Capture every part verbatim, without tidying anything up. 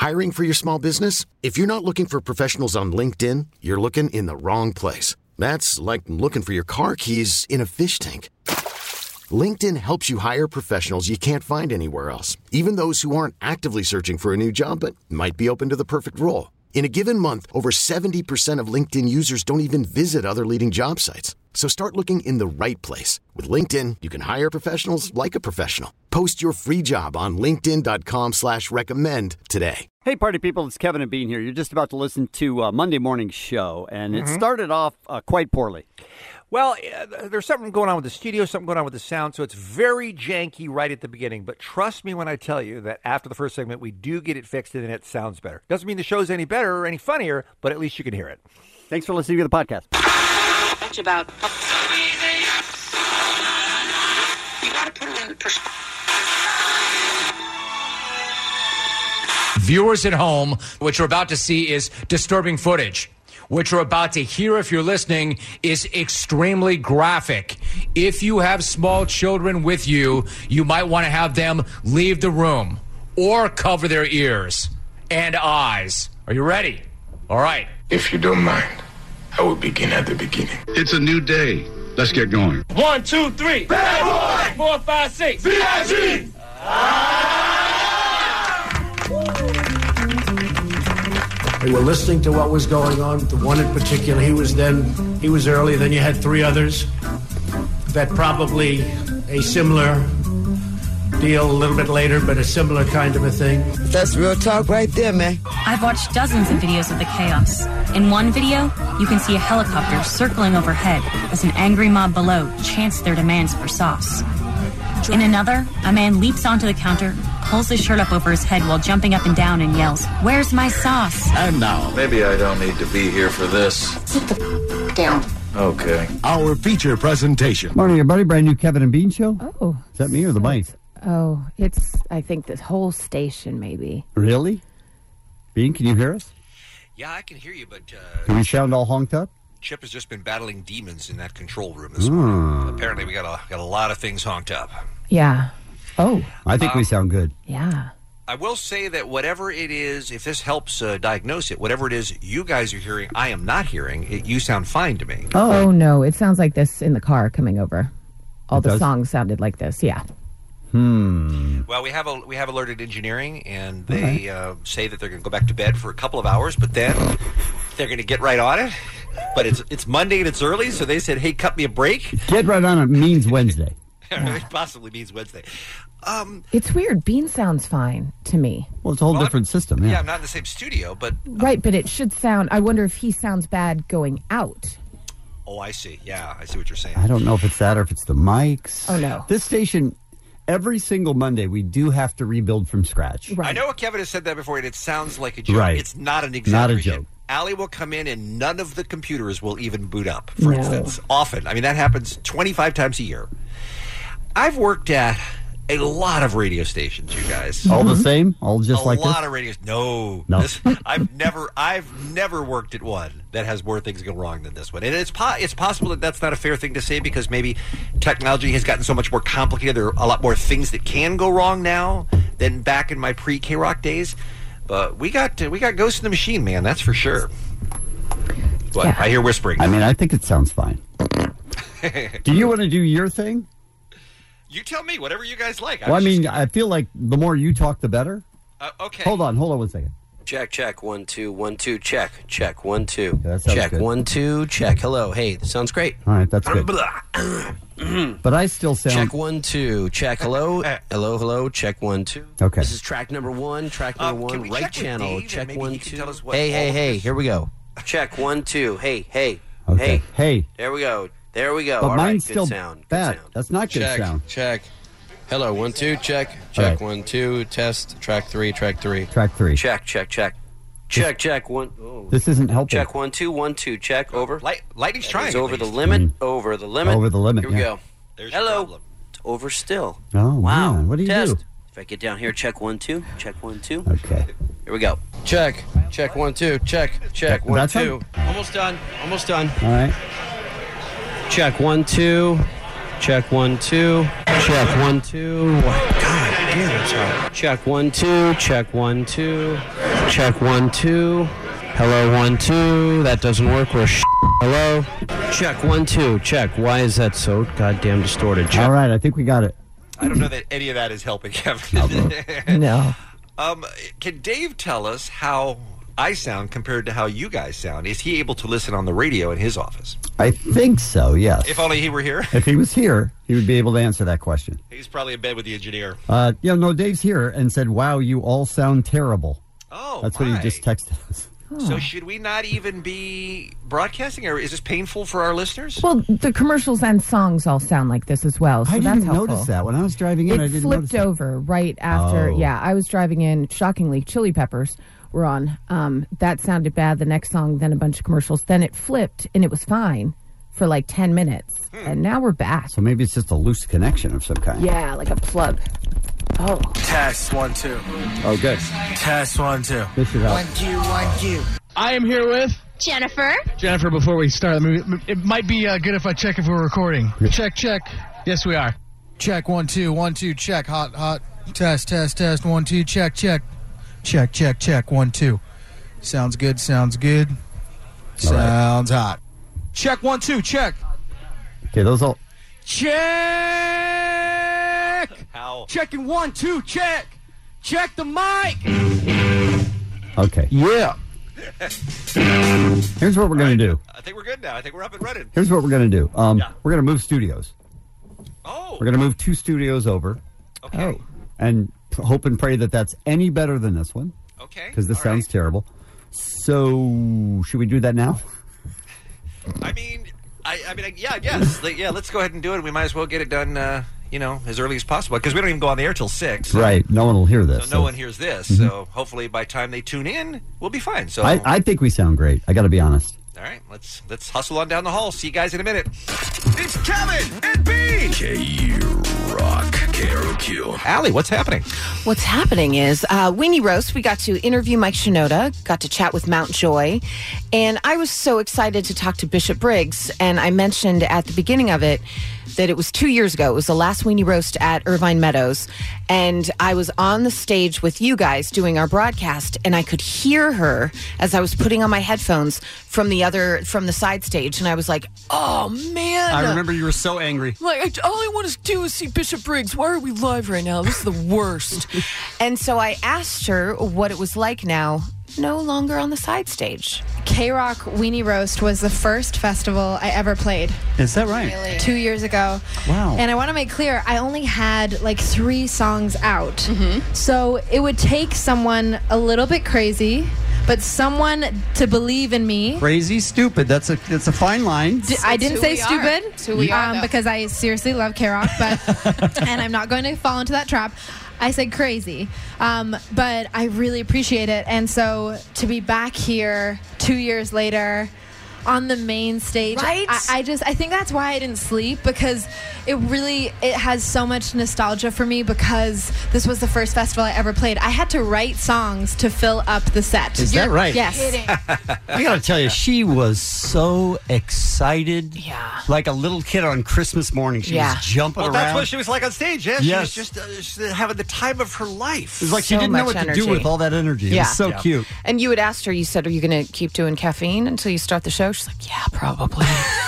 Hiring for your small business? If you're not looking for professionals on LinkedIn, you're looking in the wrong place. That's like looking for your car keys in a fish tank. LinkedIn helps you hire professionals you can't find anywhere else, even those who aren't actively searching for a new job but might be open to the perfect role. In a given month, over seventy percent of LinkedIn users don't even visit other leading job sites. So start looking in the right place. With LinkedIn, you can hire professionals like a professional. Post your free job on linkedin.com slash recommend today. Hey, party people, it's Kevin and Bean here. You're just about to listen to uh, Monday Morning Show, and it mm-hmm. started off uh, quite poorly. Well, uh, there's something going on with the studio, something going on with the sound, so it's very janky right at the beginning. But trust me when I tell you that after the first segment, we do get it fixed and it sounds better. Doesn't mean the show's any better or any funnier, but at least you can hear it. Thanks for listening to the podcast. It's about... You got to put it in perspective. Viewers at home, what you're about to see is disturbing footage. What you're about to hear, if you're listening, is extremely graphic. If you have small children with you, you might want to have them leave the room or cover their ears and eyes. Are you ready? All right. If you don't mind, I will begin at the beginning. It's a new day. Let's get going. One, two, three. Bad boy. Four, five, six. B I G. They were listening to what was going on. The one in particular, he was then, he was early. Then you had three others that probably a similar deal a little bit later, but a similar kind of a thing. That's real talk right there, man. I've watched dozens of videos of the chaos. In one video, you can see a helicopter circling overhead as an angry mob below chants their demands for sauce. In another, a man leaps onto the counter, pulls his shirt up over his head while jumping up and down and yells, "Where's my sauce?" And now, maybe I don't need to be here for this. Sit the f- down. Okay. Our feature presentation. Morning, everybody. Brand new Kevin and Bean show. Oh. Is that me or the mic? Oh, it's, I think, this whole station, maybe. Really? Bean, can you hear us? Yeah, I can hear you, but... Uh, can we sound all honked up? Chip has just been battling demons in that control room this morning. Apparently, we got a, got a lot of things honked up. Yeah. Oh. I think um, we sound good. Yeah. I will say that whatever it is, if this helps uh, diagnose it, whatever it is you guys are hearing, I am not hearing, it, you sound fine to me. Oh. oh, no. It sounds like this in the car coming over. All it the does? songs sounded like this, yeah. Hmm. Well, we have a, we have alerted engineering, and they uh, say that they're going to go back to bed for a couple of hours, but then they're going to get right on it. But it's it's Monday and it's early, so they said, "Hey, cut me a break." Get right on it means Wednesday. It possibly means Wednesday. Um, it's weird. Bean sounds fine to me. Well, it's a whole well, different I'm, system. Yeah. yeah, I'm not in the same studio, but uh, right. But it should sound. I wonder if he sounds bad going out. Oh, I see. Yeah, I see what you're saying. I don't know if it's that or if it's the mics. Oh no, this station. Every single Monday, we do have to rebuild from scratch. Right. I know Kevin has said that before, and it sounds like a joke. Right. It's not an exaggeration. Not a joke. Allie will come in, and none of the computers will even boot up, for no. instance. Often. I mean, that happens twenty-five times a year. I've worked at a lot of radio stations, you guys. All the same? All just a like this? A lot of radio No. No. This, I've never I've never worked at one that has more things go wrong than this one. And it's po- it's possible that that's not a fair thing to say because maybe technology has gotten so much more complicated. There are a lot more things that can go wrong now than back in my pre-K-Rock days. But we got uh, we got Ghost in the Machine, man, that's for sure. What? Yeah. I hear whispering. I mean, I think it sounds fine. Do you want to do your thing? You tell me, whatever you guys like. I well, I mean, just... I feel like the more you talk, the better. Uh, okay. Hold on, hold on one second. Check, check, one, two, one, two, check, check, one, two. Yeah, check, good. one, two, check. Hello, hey, this sounds great. All right, that's good. But I still sound... Check, one, two, check, hello, hello, hello, check, one, two. Okay. This is track number one, track number um, one, right check channel, check, one, two. Hey, hey, hey, here we go. Check, one, two, hey, hey, okay. hey. Hey. There we go, there we go. But All mine's right, still good sound, bad. Good sound. That's not good check, sound. Check, hello, one, two, check, check, right. one, two, test, track three, track three. Track three. Check, check, check. Check, check, one. Oh. This isn't helping. Check, one, two, one, two, check, over. Light, lighting's trying. It's over the limit, mm. over the limit. Over the limit, Here we yeah. go. There's Hello. It's over still. Oh, wow. Man. What do you Test. do? If I get down here, check one, two, check one, two. Okay. Here we go. Check, check, one, two, check, check, one, That's two. How... Almost done, almost done. All right. Check one, two. Check one, two. Check one, two. God, hear that's hot. Check one, two. Check one, two. Check one, two. Hello, one, two. That doesn't work. We're sh- Hello. Check one, two. Check. Why is that so goddamn distorted? Check. All right, I think we got it. I don't know that any of that is helping, Kevin. No. Um, can Dave tell us how I sound compared to how you guys sound? Is he able to listen on the radio in his office? I think so, yes. If only he were here. If he was here, he would be able to answer that question. He's probably in bed with the engineer. Uh, yeah, no, Dave's here and said, wow, you all sound terrible. Oh, That's my. what he just texted us. So should we not even be broadcasting, or is this painful for our listeners? Well, the commercials and songs all sound like this as well, so I that's didn't helpful. notice that. When I was driving in, it I didn't flipped notice that. over right after. Oh. Yeah, I was driving in. Shockingly, Chili Peppers were on. Um, that sounded bad. The next song, then a bunch of commercials. Then it flipped, and it was fine for like ten minutes, Hmm. and now we're back. So maybe it's just a loose connection of some kind. Yeah, like a plug. Oh. Test one, two. Oh, good. Test one, two. This should help. One, two, one, two. I am here with Jennifer. Jennifer. Before we start, let me, it might be uh, good if I check if we're recording. Check, check. Yes, we are. Check one, two, one, two. Check. Hot, hot. Test, test, test. One, two. Check, check. Check, check, check. One, two. Sounds good. Sounds good. Sounds hot. Check one, two. Check. Okay, those all. Check. How? Checking one, two. Check. Check the mic. Okay. Yeah. Here's what we're going to do. I think we're good now. I think we're up and running. Here's what we're going to do. Um, Yeah. We're going to move studios. Oh. We're going to move two studios over. Okay. Oh. And p- hope and pray that that's any better than this one. Okay. Because this All sounds right. terrible. So, should we do that now? I mean, I, I mean, I, yeah, I guess. Like, yeah, let's go ahead and do it. We might as well get it done, uh, you know, as early as possible. Because we don't even go on the air till six. So, Right. No one will hear this. So no one hears this. Mhm. So hopefully by the time they tune in, we'll be fine. So I, I think we sound great. I got to be honest. all right, let's let's hustle on down the hall. See you guys in a minute. It's Kevin and B. K Rock, K R O Q. Allie, what's happening? What's happening is uh, Weenie Roast. We got to interview Mike Shinoda, got to chat with Mount Joy, and I was so excited to talk to Bishop Briggs. And I mentioned at the beginning of it that it was two years ago. It was the last Weenie Roast at Irvine Meadows, and I was on the stage with you guys doing our broadcast, and I could hear her as I was putting on my headphones from the other from the side stage, and I was like, "Oh man!" I remember you were so angry. Like, all I want to do is see Bishop Briggs. Why are we live right now? This is the worst. And so I asked her what it was like now, no longer on the side stage. K-Rock Weenie Roast was the first festival I ever played. Is that right? Two years ago. Wow. And I want to make clear, I only had like three songs out. So it would take someone a little bit crazy, but someone to believe in me. Crazy, stupid. That's a that's a fine line. D- I didn't who say we are. stupid It's who we are, um, though. because I seriously love K-Rock, but and I'm not going to fall into that trap. I said crazy, um, but I really appreciate it. And so to be back here two years later on the main stage, Right? I, I just I think that's why I didn't sleep, because it really it has so much nostalgia for me, because this was the first festival I ever played. I had to write songs to fill up the set. Is that right? Yes. I gotta tell you, she was so excited. Yeah. Like a little kid on Christmas morning. She Yeah. was jumping Well, around. that's what she was like on stage. Yeah, Yes. she was just, uh, just uh, having the time of her life. It was like she So didn't know much what to energy. do with all that energy. It Yeah. was so Yeah. cute. And you had asked her, you said, are you going to keep doing caffeine until you start the show? She's like, yeah, probably.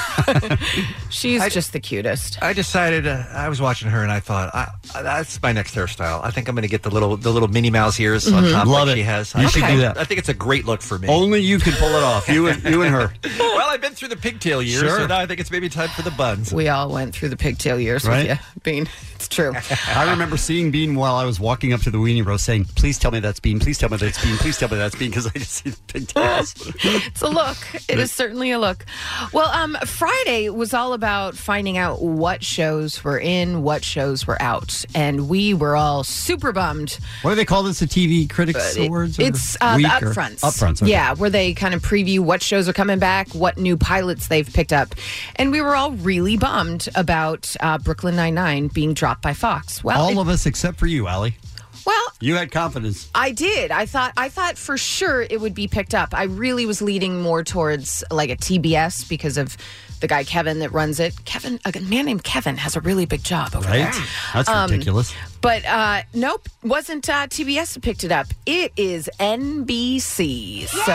She's I- just the cutest. I decided. Uh, I was watching her, and I thought, I, I, "That's my next hairstyle. I think I'm going to get the little, the little Minnie Mouse ears on top Love like it. she has. You I should think- do that. I think it's a great look for me. Only you could pull it off. You and you and her. Well, I've been through the pigtail years, Sure. so now I think it's maybe time for the buns. We all went through the pigtail years Right? with you, Bean. It's true. I remember seeing Bean while I was walking up to the Weenie Roast saying, please tell me that's Bean. Please tell me that's Bean. Please tell me that's Bean, because I just see the pigtails. It's a look. It is certainly a look. Well, um, Friday was all about finding out what shows were in, what shows were out. And we were all super bummed. What do they call this? The T V Critics It- Awards? or it's uh, the week or- upfronts. Upfronts. Okay. Yeah, where they kind of preview what shows are coming back, what new pilots they've picked up. And we were all really bummed about uh, Brooklyn Nine-Nine being dropped by Fox. Well, All it- of us except for you, Allie. well, You had confidence. I did. I thought I thought for sure it would be picked up. I really was leading more towards like a T B S because of the guy Kevin that runs it. Kevin, a man named Kevin has a really big job over Right? there. That's Um, ridiculous. But uh, nope, wasn't uh, T B S that picked it up. It is N B C. So,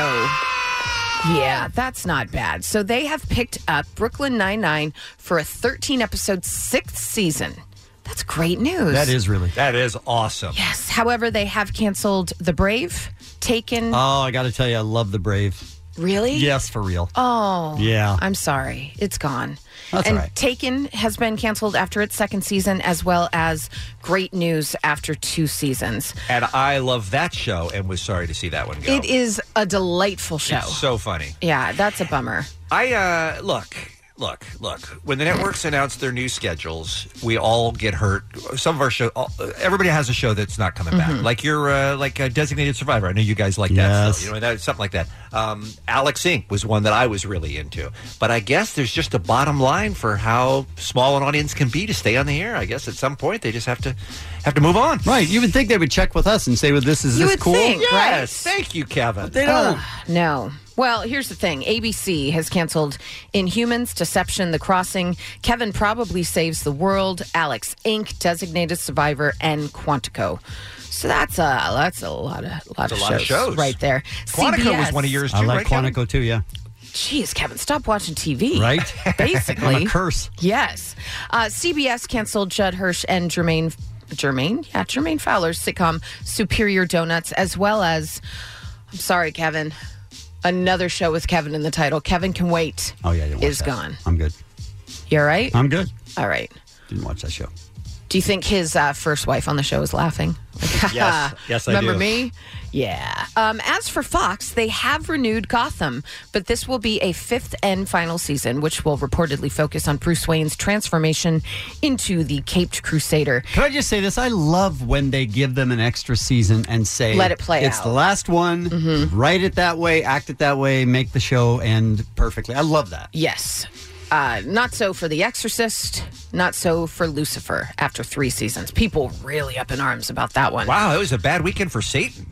yeah, that's not bad. So they have picked up Brooklyn Nine-Nine for a thirteen-episode sixth season. That's great news. That is really. That is awesome. Yes. However, they have canceled The Brave, Taken. Oh, I got to tell you, I love The Brave. Really? Yes, for real. Oh. Yeah. I'm sorry. It's gone. That's and all right. Taken has been canceled after its second season, as well as Great News after two seasons. And I love that show and was sorry to see that one go. It is a delightful show. It's so funny. Yeah, that's a bummer. I, uh, look, look, look. When the networks announce their new schedules, we all get hurt. Some of our show, all, everybody has a show that's not coming Mhm. back. Like your, uh, like a Designated Survivor. I know you guys like that Yes. still. You know, that, something like that. Um, Alex Incorporated was one that I was really into. But I guess there's just a bottom line for how small an audience can be to stay on the air. I guess at some point they just have to have to move on. Right. You would think they would check with us and say, well, this is You this would cool? think, right? Yes. Thank you, Kevin. They don't. Ugh, no. Well, here's the thing. A B C has canceled Inhumans, Deception, The Crossing, Kevin Probably Saves the World, Alex Incorporated, Designated Survivor, and Quantico. So that's a that's a lot of lot, That's of, a lot shows of shows. right there. Quantico C B S. was one of yours too, I like right, Kevin? Quantico too, yeah. Jeez, Kevin, stop watching T V. Right? Basically. I'm a curse. Yes. Uh, C B S canceled Judd Hirsch and Jermaine, Jermaine? Yeah, Jermaine Fowler's sitcom Superior Donuts, as well as, I'm sorry, Kevin, another show with Kevin in the title. Kevin Can Wait Oh, yeah, I didn't watch is that. gone. I'm good. You all right? I'm good. All right. Didn't watch that show. Do you think his uh, first wife on the show is laughing? Like, Yes. Yes, I remember do. me? Yeah. Um, as for Fox, they have renewed Gotham, but this will be a fifth and final season, which will reportedly focus on Bruce Wayne's transformation into the Caped Crusader. Can I just say this? I love when they give them an extra season and say, Let it play it's out. the last one, Mm-hmm. write it that way, act it that way, make the show end perfectly. I love that. Yes. Uh, not so for The Exorcist, not so for Lucifer after three seasons. People really up in arms about that one. Wow, it was a bad weekend for Satan.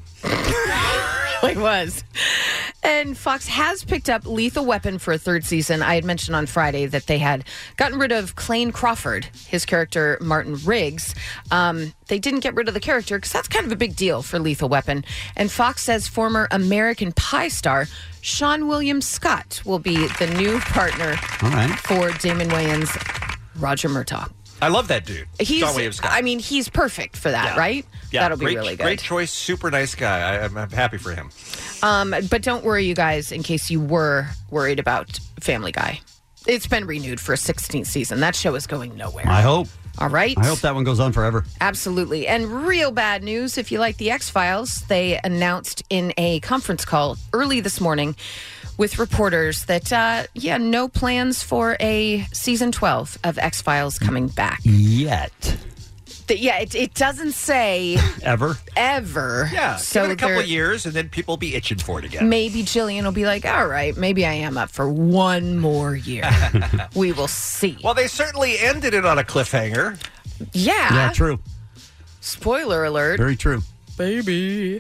It was. And Fox has picked up Lethal Weapon for a third season. I had mentioned on Friday that they had gotten rid of Clayne Crawford, his character Martin Riggs. Um, they didn't get rid of the character because that's kind of a big deal for Lethal Weapon. And Fox says former American Pie star Sean William Scott will be the new partner All right. for Damon Wayans' Roger Murtaugh. I love that dude. He's, Sean William Scott. I mean, he's perfect for that, Yeah. right? Yeah, That'll be great, really good. Great choice. Super nice guy. I, I'm, I'm happy for him. Um, but don't worry, you guys, in case you were worried about Family Guy. It's been renewed for a sixteenth season. That show is going nowhere. I hope. All right. I hope that one goes on forever. Absolutely. And real bad news, if you like the X-Files, they announced in a conference call early this morning with reporters that, uh, yeah, no plans for a season twelve of X-Files coming back. Yet. That- yeah, it, it doesn't say Ever. ever. Yeah. So give it a couple they're- of years, and then people will be itching for it again. Maybe Jillian will be like, all right, maybe I am up for one more year. We will see. Well, they certainly ended it on a cliffhanger. Yeah. Yeah, true. Spoiler alert. Very true. Baby.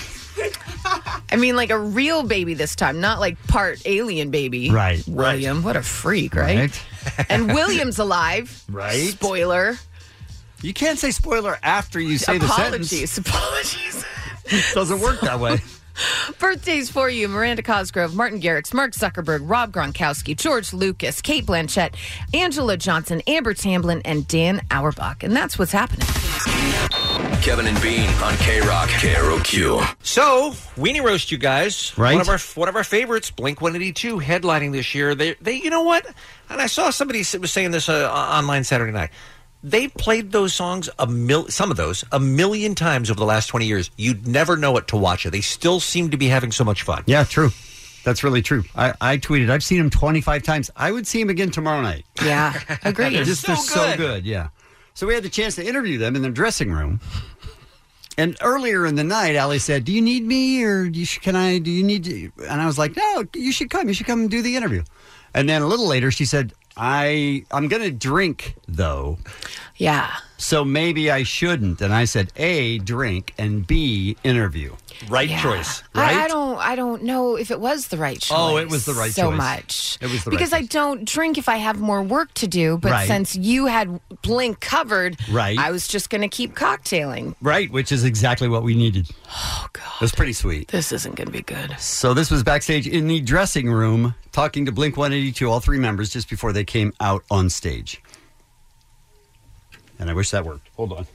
I mean, like a real baby this time, not like part alien baby. Right. William, what a freak, right? Right. And William's alive. Right. Spoiler. You can't say spoiler after you say Apologies. the sentence. Apologies. It doesn't work that way. Birthdays for you: Miranda Cosgrove, Martin Garrix, Mark Zuckerberg, Rob Gronkowski, George Lucas, Kate Blanchett, Angela Johnson, Amber Tamblyn, and Dan Auerbach. And that's what's happening. Kevin and Bean on K-Rock, K R O Q. So, Weenie Roast, you guys. Right. One of our one of our favorites, Blink one eighty-two, headlining this year. They, they, you know what? And I saw somebody was saying this uh, online Saturday night. They played those songs a mil- some of those a million times over the last twenty years. You'd never know it to watch it. They still seem to be having so much fun. Yeah, true. That's really true. I, I tweeted, I've seen him twenty-five times. I would see him again tomorrow night. Yeah, agreed. They're just so they're so good. good, yeah. So we had the chance to interview them in their dressing room. And earlier in the night, Allie said, "Do you need me, or you sh- can I? Do you need?" To? And I was like, "No, you should come. You should come and do the interview." And then a little later, she said, "I I'm going to drink though." Yeah. so maybe I shouldn't. And I said, A, drink, and B, interview. Right Yeah. choice, right? I, I don't. I don't know if it was the right choice. Oh, it was the right so choice. much. It was the right because I don't drink if I have more work to do. But Right. since you had Blink covered, Right. I was just going to keep cocktailing. Right, which is exactly what we needed. Oh God, it was pretty sweet. This isn't going to be good. So this was backstage in the dressing room, talking to Blink one eighty-two, all three members, just before they came out on stage. And I wish that worked. Hold on.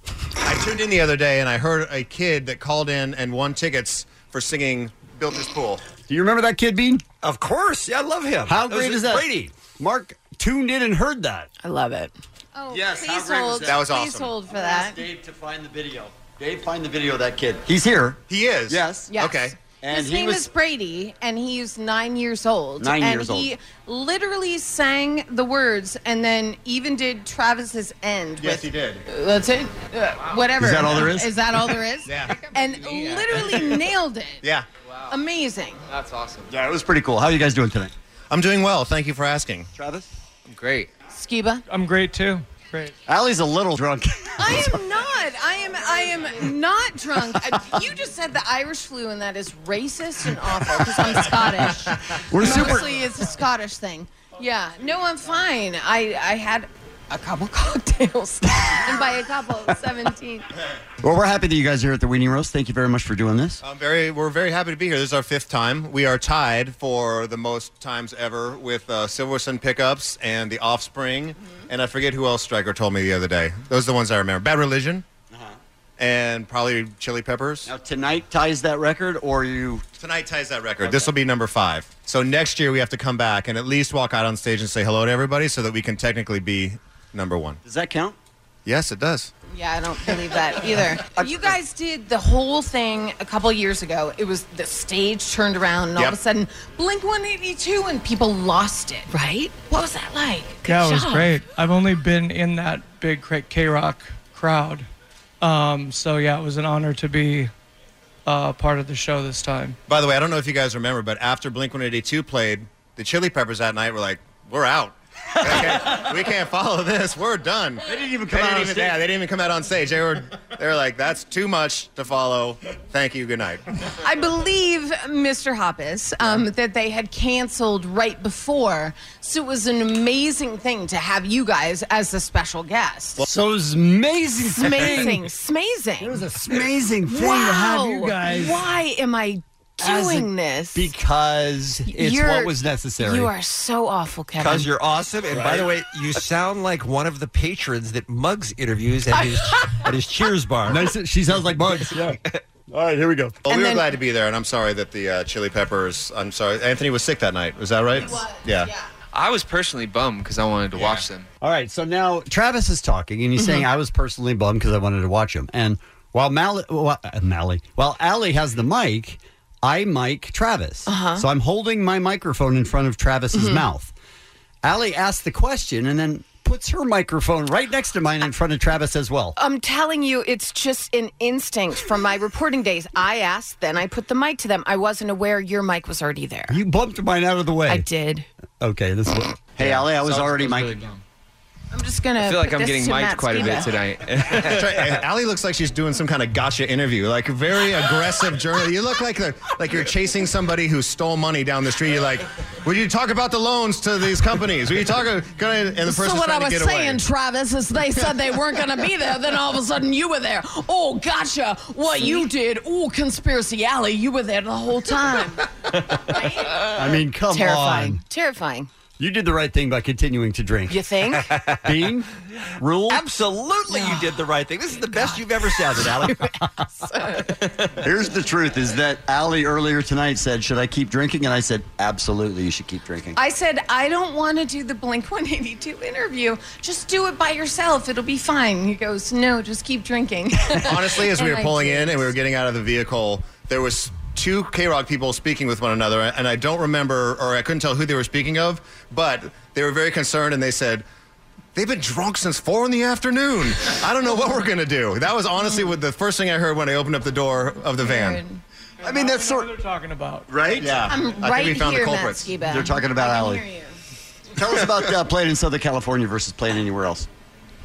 I tuned in the other day and I heard a kid that called in and won tickets for singing Built This Pool. Do you remember that kid, Bean? Of course. Yeah, I love him. How That was great is that? Brady. Mark tuned in and heard that. I love it. Oh, Yes, how please great was hold. that? That was please awesome. hold for that. Dave to find the video. Dave, find the video of that kid. He's here. He is? Yes. Yes. Okay. And His he name was is Brady, and he's nine years old. Nine and years he literally sang the words, and then even did Travis's end. Yes, with, he did. Uh, that's it. Uh, Whatever. Is that all there is? Is that all there is? Yeah. And literally nailed it. Yeah. Amazing. That's awesome. Yeah, it was pretty cool. How are you guys doing tonight? I'm doing well. Thank you for asking. Travis? I'm great. Skiba. I'm great too. Great. Allie's a little drunk. I am not. I am. I am not drunk. I- You just said the Irish flu, and that is racist and awful because I'm Scottish. We're super- Mostly it's a Scottish thing. Yeah. No, I'm fine. I I had a couple cocktails, and by a couple, seventeen. Well, we're happy that you guys are here at the Weenie Roast. Thank you very much for doing this. I'm very, we're very happy to be here. This is our fifth time. We are tied for the most times ever with uh, Silverson Pickups and The Offspring. Mm-hmm. And I forget who else Stryker told me the other day. Those are the ones I remember. Bad Religion. Uh-huh. And probably Chili Peppers. Now, tonight ties that record, or you... Tonight ties that record. This will be number five. So next year we have to come back and at least walk out on stage and say hello to everybody so that we can technically be number one. Does that count? Yes, it does. Yeah, I don't believe that either. You guys did the whole thing a couple years ago. It was the stage turned around, and all Yep. of a sudden, Blink one eighty-two, and people lost it. Right? What was that like? Good Yeah, it was job. great. I've only been in that big K Rock crowd. Um, so, yeah, it was an honor to be uh, part of the show this time. By the way, I don't know if you guys remember, but after Blink one eighty-two played, the Chili Peppers that night were like, we're out. we, can't, we can't follow this. We're done. They didn't even They come out didn't on even, stage. yeah, they didn't even come out on stage. They were, they were like, that's too much to follow. Thank you. Good night. I believe, Mister Hoppus, um, that they had canceled right before. So it was an amazing thing to have you guys as the special guest. So it was amazing. Amazing. Amazing. It was an amazing thing wow. to have you guys. Why am I As a- doing this? Because it's You're- what was necessary. You are so awful, Kevin. Because you're awesome. And by Right. the way, you sound like one of the patrons that Muggs interviews at his at his Cheers bar. Nice. She sounds like Bugs. Yeah. All right, here we go. Well, And we were then- glad to be there, and I'm sorry that the uh, Chili Peppers, I'm sorry, Anthony was sick that night. Was that right? Yeah. I was personally bummed because I wanted to watch them. All right, so now Travis is talking, and he's saying, I was personally bummed because I wanted to watch him. And while Mally, well, uh, Mally, while Allie has the mic, I mic Travis. Uh-huh. So I'm holding my microphone in front of Travis's Mhm. mouth. Allie asks the question and then puts her microphone right next to mine in front of Travis as well. I'm telling you, it's just an instinct from my reporting days. I asked, then I put the mic to them. I wasn't aware your mic was already there. You bumped mine out of the way. I did. Okay, this is what. Hey, Allie, I was So already was mic'd. really bummed. I'm just going to I feel like put I'm this getting to mic'd Matt quite a bit Skiba. tonight. That's right. And Allie looks like she's doing some kind of gotcha interview, like a very aggressive journal. You look like the, like you're chasing somebody who stole money down the street. You're like, would you talk about the loans to these companies? Will you talk? And the person's So what I trying to was get saying, away. Travis, is they said they weren't going to be there. Then all of a sudden you were there. Oh, gotcha. What you did. Oh, Conspiracy Alley. You were there the whole time. I mean, come Terrifying. on. Terrifying. You did the right thing by continuing to drink. You think? Bean? Rule? Absolutely, you did the right thing. This is the best you've ever sounded, Allie. Here's the truth, is that Allie earlier tonight said, should I keep drinking? And I said, absolutely, you should keep drinking. I said, I don't want to do the Blink one eighty-two interview. Just do it by yourself. It'll be fine. He goes, no, just keep drinking. Honestly, as we And were I pulling did. in and we were getting out of the vehicle, there was two K-Rock people speaking with one another, and I don't remember, or I couldn't tell who they were speaking of, but they were very concerned, and they said, they've been drunk since four in the afternoon. I don't know what we're going to do. That was honestly what the first thing I heard when I opened up the door of the van. I mean, that's sort of... they're talking about. Right? Yeah. I'm I think right we found here, the Matt culprits. Skiba. They're talking about I can Allie. hear you. Tell us about uh, playing in Southern California versus playing anywhere else.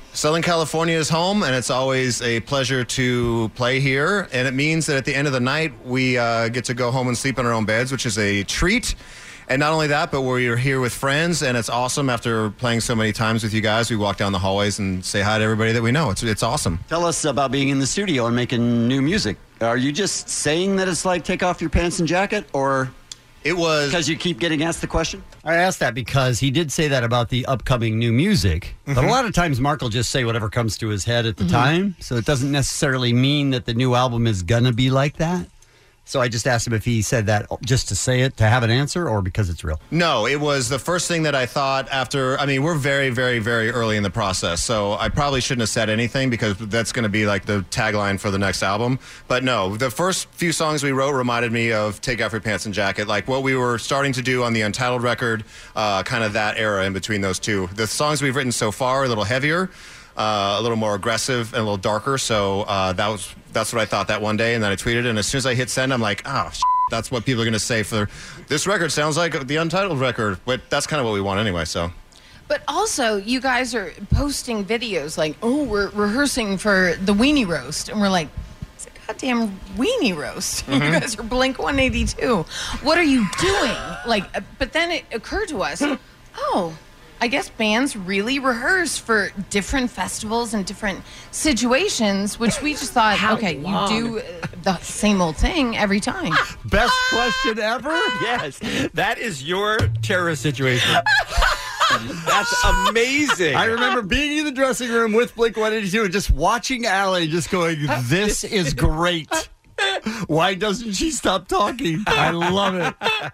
Southern California is home, and it's always a pleasure to play here. And it means that at the end of the night, we uh, get to go home and sleep in our own beds, which is a treat. And not only that, but we're here with friends, and it's awesome. After playing so many times with you guys, we walk down the hallways and say hi to everybody that we know. It's it's awesome. Tell us about being in the studio and making new music. Are you just saying that it's like take off your pants and jacket, or it was because you keep getting asked the question? I asked that because he did say that about the upcoming new music. Mm-hmm. But a lot of times Mark will just say whatever comes to his head at the mm-hmm. time. So it doesn't necessarily mean that the new album is going to be like that. So I just asked him if he said that just to say it, to have an answer, or because it's real. No, it was the first thing that I thought after. I mean, we're very, very, very early in the process, so I probably shouldn't have said anything because that's going to be like the tagline for the next album. But no, the first few songs we wrote reminded me of Take Off Your Pants and Jacket, like what we were starting to do on the Untitled record, uh, kind of that era in between those two. The songs we've written so far are a little heavier. Uh, a little more aggressive and a little darker, so uh, that was that's what I thought that one day, and then I tweeted, and as soon as I hit send, I'm like, oh, shit, that's what people are going to say for this record. Sounds like the Untitled record, but that's kind of what we want anyway. So, but also, you guys are posting videos like, oh, we're rehearsing for the Weenie Roast, and we're like, it's a goddamn Weenie Roast. Mm-hmm. You guys are Blink one eighty-two. What are you doing? Like, but then it occurred to us, oh. I guess bands really rehearse for different festivals and different situations, which we just thought, okay, long? you do the same old thing every time. Best question ever? Yes, that is your terrorist situation. That's amazing. I remember being in the dressing room with Blink one eighty-two and just watching Allie just going, this is great. Why doesn't she stop talking? I love it.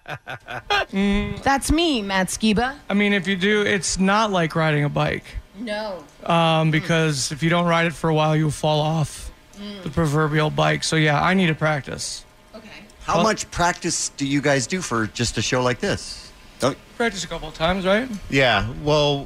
Mm. That's me, Matt Skiba. I mean, if you do, it's not like riding a bike. No. Um, because mm. if you don't ride it for a while, you'll fall off mm. the proverbial bike. So, yeah, I need to practice. Okay. How well, much practice do you guys do for just a show like this? Don't... Practice a couple of times, right? Yeah. Well,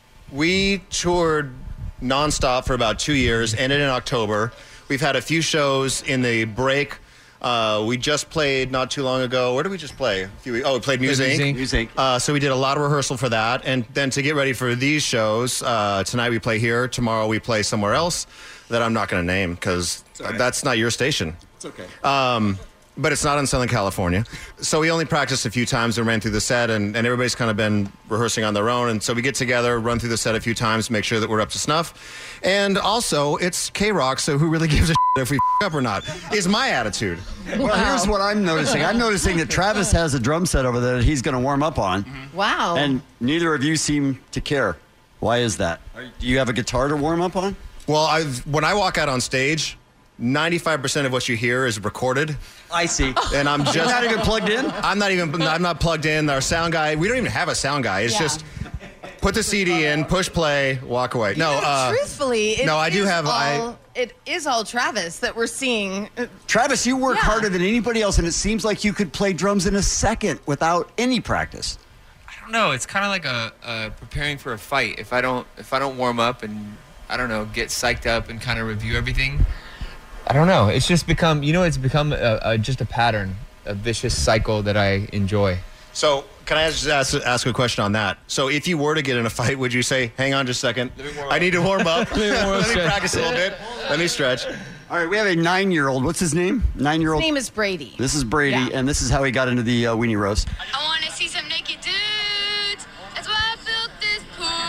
we toured nonstop for about two years, ended in October. We've had a few shows in the break. Uh, we just played not too long ago. Where did we just play? A few, oh, we played Music. Music. Uh, so we did a lot of rehearsal for that. And then to get ready for these shows, uh, tonight we play here. Tomorrow we play somewhere else that I'm not going to name because right. that's not your station. It's okay. Um, but it's not in Southern California. So we only practiced a few times and ran through the set, and, and everybody's kind of been rehearsing on their own. And so we get together, run through the set a few times, make sure that we're up to snuff. And also, it's K-Rock, so who really gives a shit if we f- up or not, is my attitude. Well, wow. Here's what I'm noticing. I'm noticing that Travis has a drum set over there that he's going to warm up on. Mm-hmm. Wow. And neither of you seem to care. Why is that? Do you have a guitar to warm up on? Well, I've, when I walk out on stage, ninety-five percent of what you hear is recorded. I see. And I'm just You're not even plugged in? I'm not even I'm not plugged in. Our sound guy, we don't even have a sound guy. It's yeah. just put the C D in, push play, walk away. No, uh, truthfully, it no, I do have all, I it is all Travis that we're seeing. Travis, you work yeah. harder than anybody else, and it seems like you could play drums in a second without any practice. I don't know. It's kind of like a, a preparing for a fight. If I don't if I don't warm up and I don't know, get psyched up and kind of review everything. I don't know. It's just become, you know, it's become a, a, just a pattern, a vicious cycle that I enjoy. So, can I just ask, ask a question on that? So, if you were to get in a fight, would you say, hang on just a second, I need to warm up. Let me practice a little bit. Let me stretch. All right, we have a nine-year-old. What's his name? Nine-year-old? His name is Brady. This is Brady, yeah. and this is how he got into the uh, Weenie Roast. I want to see some naked dudes. That's why I built this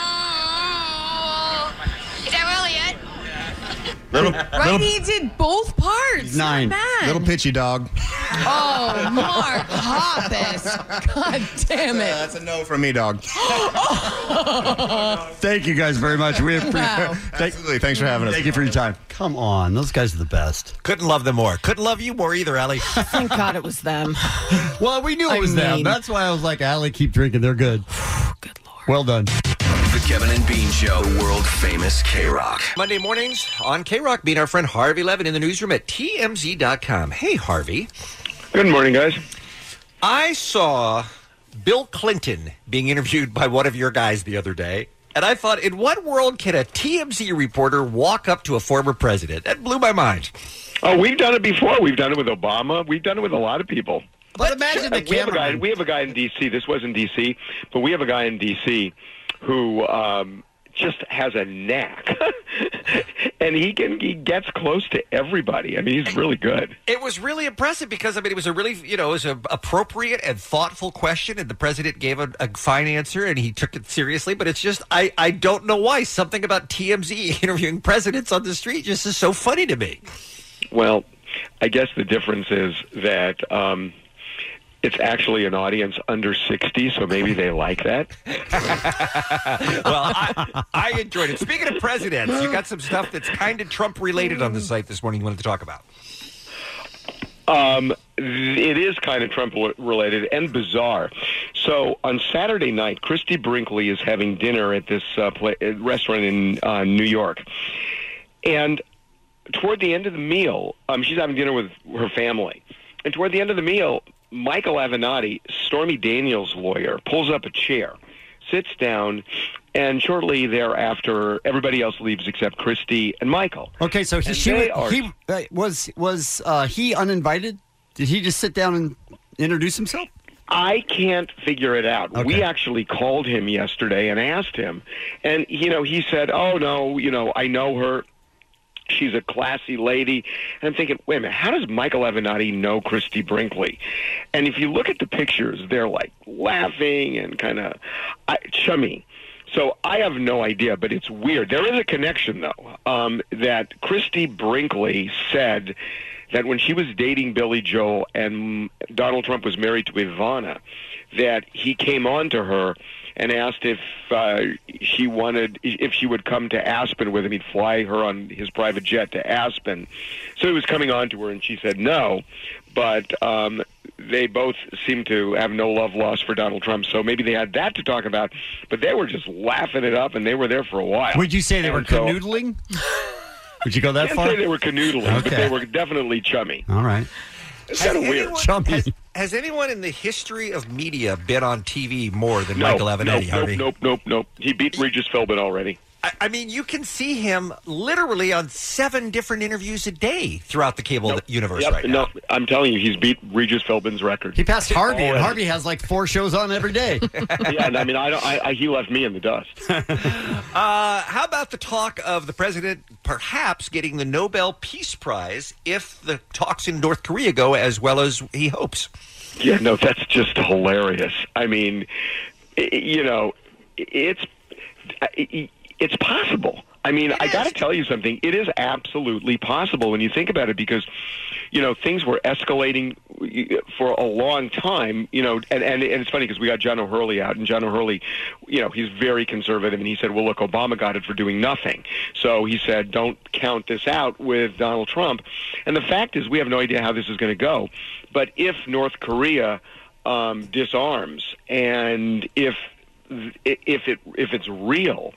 pool. Is that really it? Little, Brady little, did both parts. Nine. Not bad. Little pitchy dog. Oh, Mark Hoppus. God damn it. Uh, that's a no from me, dog. Thank you guys very much. We appreciate Wow. it. Thank, Absolutely. Thanks for having us. Thank you for your time. Come on. Those guys are the best. Couldn't love them more. Couldn't love you more either, Allie. Thank God it was them. Well, we knew it I was them. mean- That's why I was like, Allie, keep drinking. They're good. Good Lord. Well done. The Kevin and Bean Show, the world famous K-Rock. Monday mornings on K-Rock, meet our friend Harvey Levin in the newsroom at T M Z dot com. Hey, Harvey. Good morning, guys. I saw Bill Clinton being interviewed by one of your guys the other day, and I thought, in what world can a T M Z reporter walk up to a former president? That blew my mind. Oh, we've done it before. We've done it with Obama. We've done it with a lot of people. But imagine the we have, a guy, camera. we have a guy in D C. This was in D C, but we have a guy in D C who um, just has a knack, and he can he gets close to everybody. I mean, he's really good. It was really impressive because, I mean, it was a really, you know, it was an appropriate and thoughtful question, and the president gave a, a fine answer, and he took it seriously. But it's just, I, I don't know why. Something about T M Z interviewing presidents on the street just is so funny to me. Well, I guess the difference is that um, it's actually an audience under sixty, so maybe they like that. Well, I, I enjoyed it. Speaking of presidents, you got some stuff that's kind of Trump-related on the site this morning you wanted to talk about. Um, it is kind of Trump-related and bizarre. So on Saturday night, Christy Brinkley is having dinner at this uh, play, restaurant in uh, New York. And toward the end of the meal, um, she's having dinner with her family. And toward the end of the meal, Michael Avenatti, Stormy Daniels' lawyer, pulls up a chair, sits down, and shortly thereafter, everybody else leaves except Christy and Michael. Okay, so he, And she, they are- he uh, was was uh, he uninvited? Did he just sit down and introduce himself? I can't figure it out. Okay. We actually called him yesterday and asked him, and you know, he said, "Oh no, you know, I know her. She's a classy lady." And I'm thinking, wait a minute, how does Michael Avenatti know Christy Brinkley? And if you look at the pictures, they're like laughing and kind of chummy. So I have no idea, but it's weird. There is a connection, though, um, that Christy Brinkley said that when she was dating Billy Joel and Donald Trump was married to Ivana, that he came on to her and asked if uh, she wanted, if she would come to Aspen with him. He'd fly her on his private jet to Aspen. So he was coming on to her, and she said no. But um, they both seem to have no love lost for Donald Trump, so maybe they had that to talk about. But they were just laughing it up, and they were there for a while. Would you say they were And so- canoodling? Would you go that I can't far? say they were canoodling, but Okay. they were definitely chummy. All right. It's kind of weird. Anyone, has, has anyone in the history of media been on T V more than No, Michael Avenatti, nope, Harvey? nope, nope, nope, nope. He beat Regis Philbin already. I, I mean, you can see him literally on seven different interviews a day throughout the cable Nope. universe Yep, right now. No, I'm telling you, he's beat Regis Philbin's record. He passed Harvey, and Already. Harvey has like four shows on every day. Yeah, and I mean, I, don't, I, I he left me in the dust. Uh, how about the talk of the president perhaps getting the Nobel Peace Prize if the talks in North Korea go as well as he hopes? Yeah, no, that's just hilarious. I mean, i- you know, it's it's possible. I mean, I got to tell you something. It is absolutely possible when you think about it, because, you know, things were escalating for a long time, you know, and, and, and it's funny because we got John O'Hurley out, and John O'Hurley, you know, he's very conservative, and he said, well, look, Obama got it for doing nothing. So he said, don't count this out with Donald Trump. And the fact is, we have no idea how this is going to go. But if North Korea um, disarms, and if if it if it's real,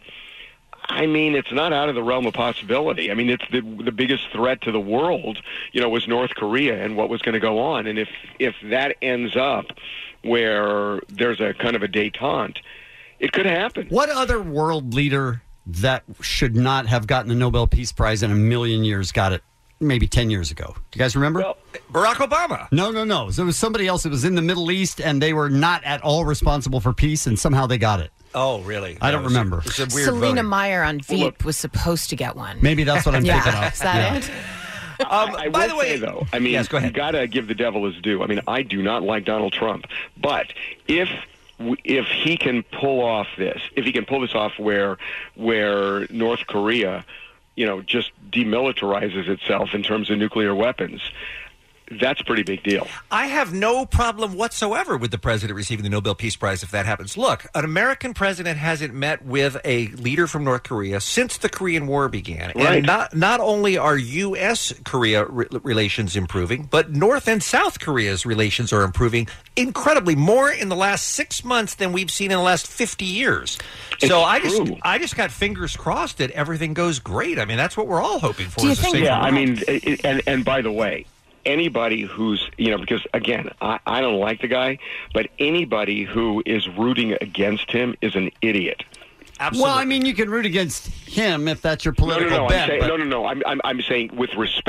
I mean, it's not out of the realm of possibility. I mean, it's the the biggest threat to the world, you know, was North Korea and what was going to go on. And if if that ends up where there's a kind of a détente, it could happen. What other world leader that should not have gotten the Nobel Peace Prize in a million years got it maybe ten years ago? Do you guys remember? Well, Barack Obama. No, no, no. So it was somebody else that was in the Middle East, and they were not at all responsible for peace, and somehow they got it. Oh, really? I don't That was- remember. It's a weird Selena voting. Meyer on Veep was supposed to get one. Maybe that's what I'm yeah. thinking of. Is that Yeah. it? Um, I by will the way, say, though, I mean, yes, go ahead. you got to give the devil his due. I mean, I do not like Donald Trump, but if if he can pull off this, if he can pull this off, where where North Korea, you know, just demilitarizes itself in terms of nuclear weapons, that's a pretty big deal. I have no problem whatsoever with the president receiving the Nobel Peace Prize if that happens. Look, an American president hasn't met with a leader from North Korea since the Korean War began. Right. And not not only are U S Korea re- relations improving, but North and South Korea's relations are improving incredibly more in the last six months than we've seen in the last fifty years. It's so I just true. I just got fingers crossed that everything goes great. I mean, that's what we're all hoping for. Do you is a think- safe Yeah, I world. mean, it, and and by the way, anybody who's, you know, because again, I, I don't like the guy, but anybody who is rooting against him is an idiot. Absolutely. Well, I mean, you can root against him if that's your No, political no, no. bet. I'm saying, but- no, no, no. I'm, I'm, I'm saying with respect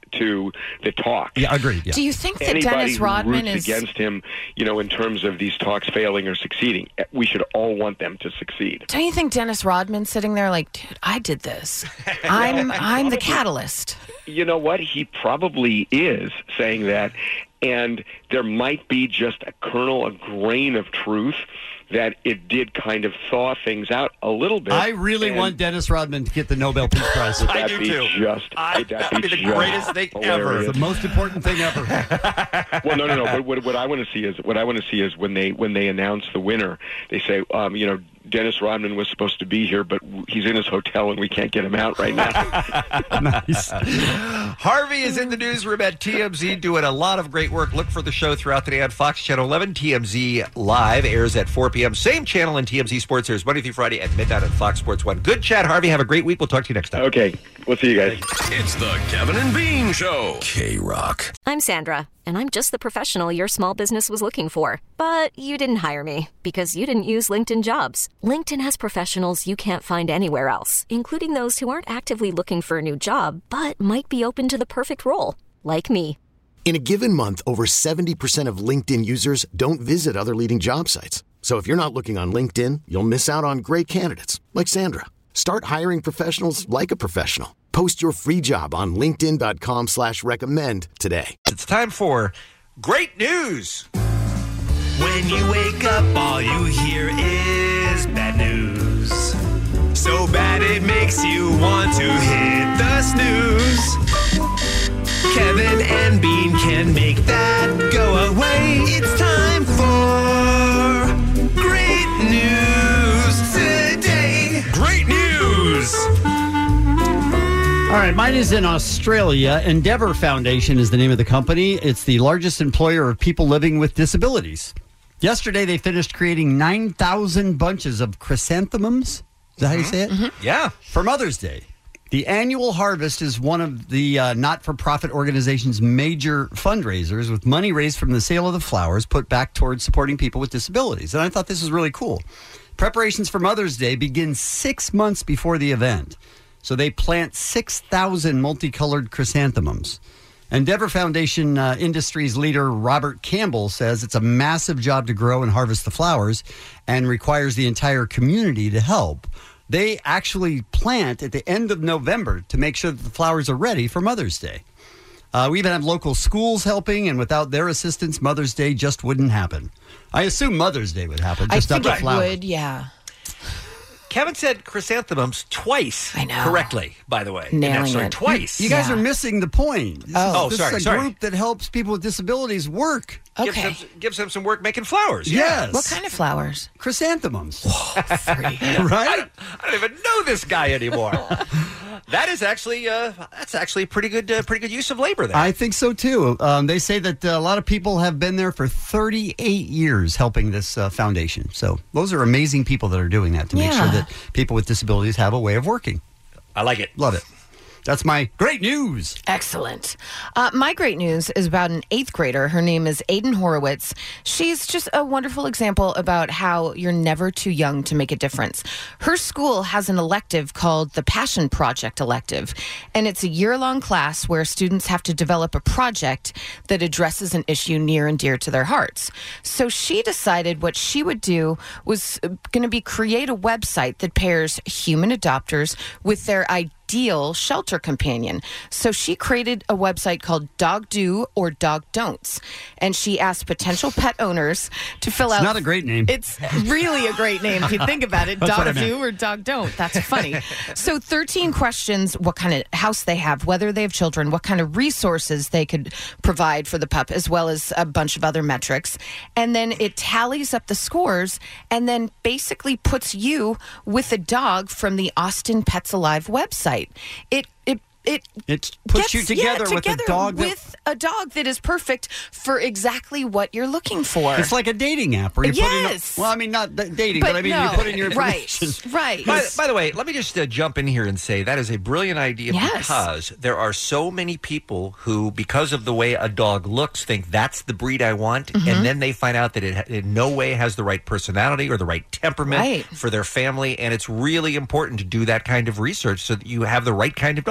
to the talk. Yeah, agreed. Yeah. Do you think that Anybody Dennis who Rodman roots is against him, you know, in terms of these talks failing or succeeding? We should all want them to succeed. Don't you think Dennis Rodman's sitting there like, dude, I did this. I'm I'm the catalyst. You know what? He probably is saying that, and there might be just a kernel, a grain of truth that it did kind of thaw things out a little bit. I really and want Dennis Rodman to get the Nobel Peace Prize. Would I that do be too. just, I- would that that'd be be the just greatest thing ever. hilarious? The most important thing ever. Well, no, no, no. But what, what I want to see is what I want to see is when they when they announce the winner, they say, um, you know, Dennis Rodman was supposed to be here, but he's in his hotel and we can't get him out right now. Nice. Harvey is in the newsroom at T M Z doing a lot of great work. Look for the show throughout the day on Fox Channel eleven. T M Z Live airs at four p.m. Same channel, and T M Z Sports airs Monday through Friday at midnight on Fox Sports one. Good chat, Harvey. Have a great week. We'll talk to you next time. Okay. We'll see you guys. It's the Kevin and Bean Show. K-Rock. I'm Sandra, and I'm just the professional your small business was looking for. But you didn't hire me because you didn't use LinkedIn Jobs. LinkedIn has professionals you can't find anywhere else, including those who aren't actively looking for a new job, but might be open to the perfect role, like me. In a given month, over seventy percent of LinkedIn users don't visit other leading job sites. So if you're not looking on LinkedIn, you'll miss out on great candidates like Sandra. Start hiring professionals like a professional. Post your free job on linkedin.com slash recommend today. It's time for great news. When you wake up, all you hear is bad news. So bad it makes you want to hit the snooze. Kevin and Bean can make that go away. It's time for great news today. Great news. All right, mine is in Australia. Endeavour Foundation is the name of the company. It's the largest employer of people living with disabilities. Yesterday, they finished creating nine thousand bunches of chrysanthemums. Is that how you say it? Mm-hmm. Yeah. For Mother's Day. The annual harvest is one of the uh, not-for-profit organization's major fundraisers, with money raised from the sale of the flowers put back towards supporting people with disabilities. And I thought this was really cool. Preparations for Mother's Day begin six months before the event. So they plant six thousand multicolored chrysanthemums. Endeavour Foundation uh, Industries leader Robert Campbell says it's a massive job to grow and harvest the flowers and requires the entire community to help. They actually plant at the end of November to make sure that the flowers are ready for Mother's Day. Uh, we even have local schools helping, and without their assistance, Mother's Day just wouldn't happen. I assume Mother's Day would happen, just I not think the it flowers. would, yeah. Kevin said chrysanthemums twice. I know. Correctly, by the way. Nailing In that story, it. Twice. You guys are missing the point. This Oh. is, Oh, this sorry, is a sorry. group that helps people with disabilities work. Gives them, gives them some work making flowers. Yes. What kind of flowers? Chrysanthemums. Right? I, I don't even know this guy anymore. That is actually uh, that's actually a pretty good uh, pretty good use of labor there. I think so too. Um, they say that uh, a lot of people have been there for thirty-eight years helping this uh, foundation. So those are amazing people that are doing that to make Yeah. sure that people with disabilities have a way of working. I like it. Love it. That's my great news. Excellent. Uh, my great news is about an eighth grader. Her name is Aiden Horowitz. She's just a wonderful example about how you're never too young to make a difference. Her school has an elective called the Passion Project elective, and it's a year-long class where students have to develop a project that addresses an issue near and dear to their hearts. So she decided what she would do was going to be create a website that pairs human adopters with their ideal ideal shelter companion. So she created a website called Dog Do or Dog Don'ts. And she asked potential pet owners to fill It's out. not a great name. It's really a great name if you think about it. That's what I Dog meant. Do or Dog Don't. That's funny. So thirteen questions: what kind of house they have, whether they have children, what kind of resources they could provide for the pup, as well as a bunch of other metrics. And then it tallies up the scores and then basically puts you with a dog from the Austin Pets Alive website. It it it It puts gets- you together, yeah, with together a dog. That, with a dog that is perfect for exactly what you're looking for. it's like a dating app where you put in. Yes. Well, I mean, not d- dating, But but, I mean, no, you put in your right, information. right. By, by the way, let me just uh, jump in here and say that is a brilliant idea Yes. because there are so many people who, because of the way a dog looks, think that's the breed I want, Mhm. and then they find out that it ha- in no way has the right personality or the right temperament Right. for their family, and it's really important to do that kind of research so that you have the right kind of dog. If you're an athletic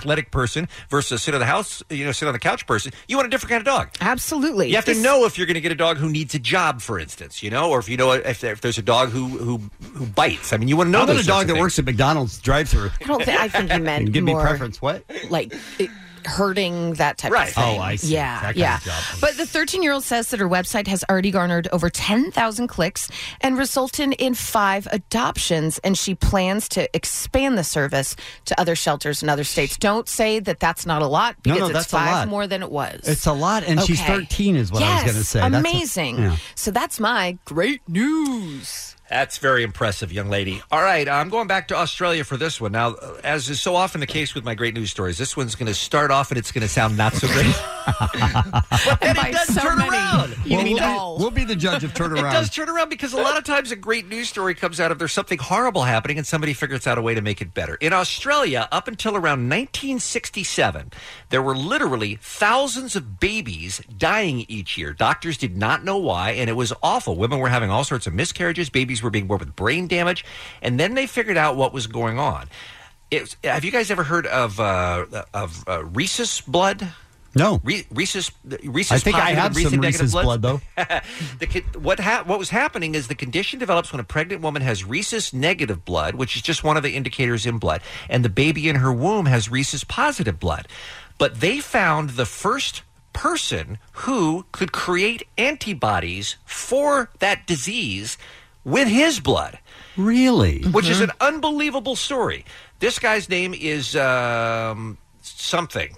athletic person versus a sit on the house, you know, sit on the couch person. You want a different kind of dog. Absolutely. You have This- to know if you're going to get a dog who needs a job, for instance, you know, or if you know if, if there's a dog who who who bites. I mean, you want to know How about those a dog sorts of that things. works at McDonald's drive-through? I don't think. I think you meant Give more me preference. What? like it, hurting, that type Right. of thing. Oh, I see. Yeah, That kind yeah. of job. But the thirteen-year-old says that her website has already garnered over ten thousand clicks and resulted in five adoptions, and she plans to expand the service to other shelters in other states. Don't say that that's not a lot No, because no, it's that's a five lot. more than it was. It's a lot, and she's Okay. thirteen is what I was Yes, going to say. That's a- amazing. yeah. So that's my great news. That's very impressive, young lady. All right, I'm going back to Australia for this one. Now, as is so often the case with my great news stories, this one's going to start off and it's going to sound not so great. But then it does turn around. Well, we'll, be, we'll be the judge of turnaround. It does turn around because a lot of times a great news story comes out of there's something horrible happening and somebody figures out a way to make it better. In Australia, up until around nineteen sixty-seven, there were literally thousands of babies dying each year. Doctors did not know why, and it was awful. Women were having all sorts of miscarriages. Babies were being born with brain damage, and then they figured out what was going on. It, have you guys ever heard of uh, of uh, rhesus blood? No. Re- rhesus, rhesus I think I positive, have rhesus some negative Reese's blood, though. the, con- what ha- what was happening is the condition develops when a pregnant woman has rhesus negative blood, which is just one of the indicators in blood, and the baby in her womb has rhesus positive blood. But they found the first person who could create antibodies for that disease with his blood. Really? Which is an unbelievable story. This guy's name is um, something.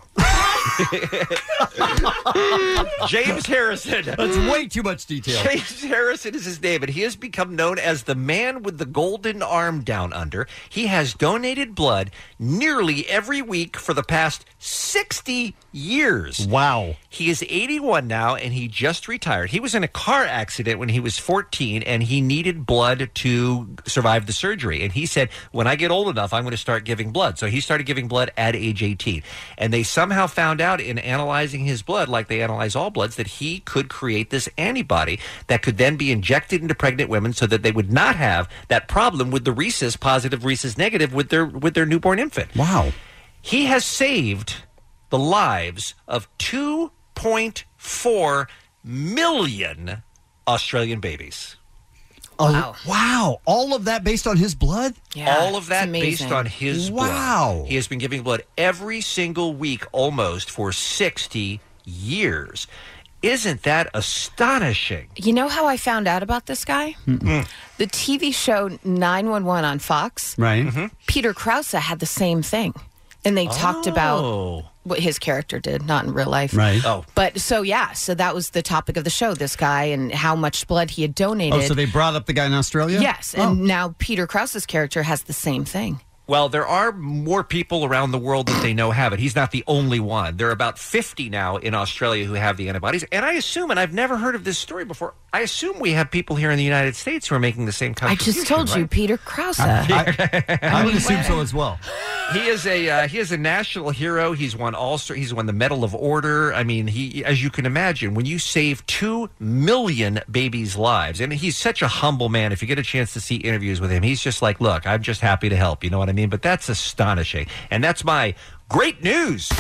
James Harrison. That's way too much detail. James Harrison is his name, and he has become known as the man with the golden arm down under. He has donated blood nearly every week for the past sixty years. Wow. He is eighty-one now, and he just retired. He was in a car accident when he was fourteen, and he needed blood to survive the surgery. And he said, when I get old enough, I'm going to start giving blood. So he started giving blood at age eighteen. And they somehow found out in analyzing his blood, like they analyze all bloods, that he could create this antibody that could then be injected into pregnant women so that they would not have that problem with the rhesus positive, rhesus negative with their with their newborn infant. Wow. He has saved the lives of two point four million Australian babies. Wow. Oh, wow. All of that based on his blood? All of that based on his blood. Wow. He has been giving blood every single week almost for sixty years. Isn't that astonishing? You know how I found out about this guy? Mm-mm. The T V show nine one one on Fox. Right. Mm-hmm. Peter Krause had the same thing. And they talked Oh. about what his character did, not in real life. Right. Oh. But so, yeah, so that was the topic of the show, this guy and how much blood he had donated. Oh, so they brought up the guy in Australia? Yes, Oh. and now Peter Krause's character has the same thing. Well, there are more people around the world that they know have it. He's not the only one. There are about fifty now in Australia who have the antibodies. And I assume, and I've never heard of this story before, I assume we have people here in the United States who are making the same I contribution. just told you, right? Peter Krause. I, I would assume so as well. He is a uh, he is a national hero. He's won all he's won the Medal of Order. I mean, he as you can imagine, when you save two million babies' lives, and he's such a humble man. If you get a chance to see interviews with him, he's just like, look, I'm just happy to help. You know what I mean? But that's astonishing, and that's my great news.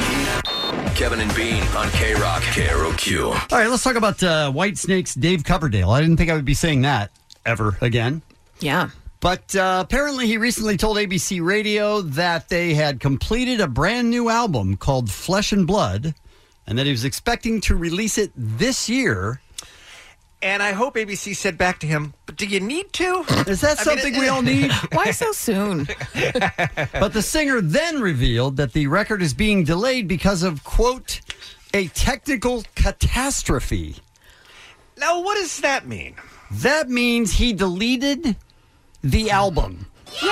Kevin and Bean on K-Rock, K R O Q. All right, let's talk about uh, White Snake's Dave Coverdale. I didn't think I would be saying that ever again. Yeah. But uh, apparently he recently told A B C Radio that they had completed a brand new album called Flesh and Blood and that he was expecting to release it this year. And I hope A B C said back to him, but do you need to? Is that I mean, something it- we all need? Why so soon? But the singer then revealed that the record is being delayed because of, quote, a technical catastrophe. Now, what does that mean? That means he deleted the album.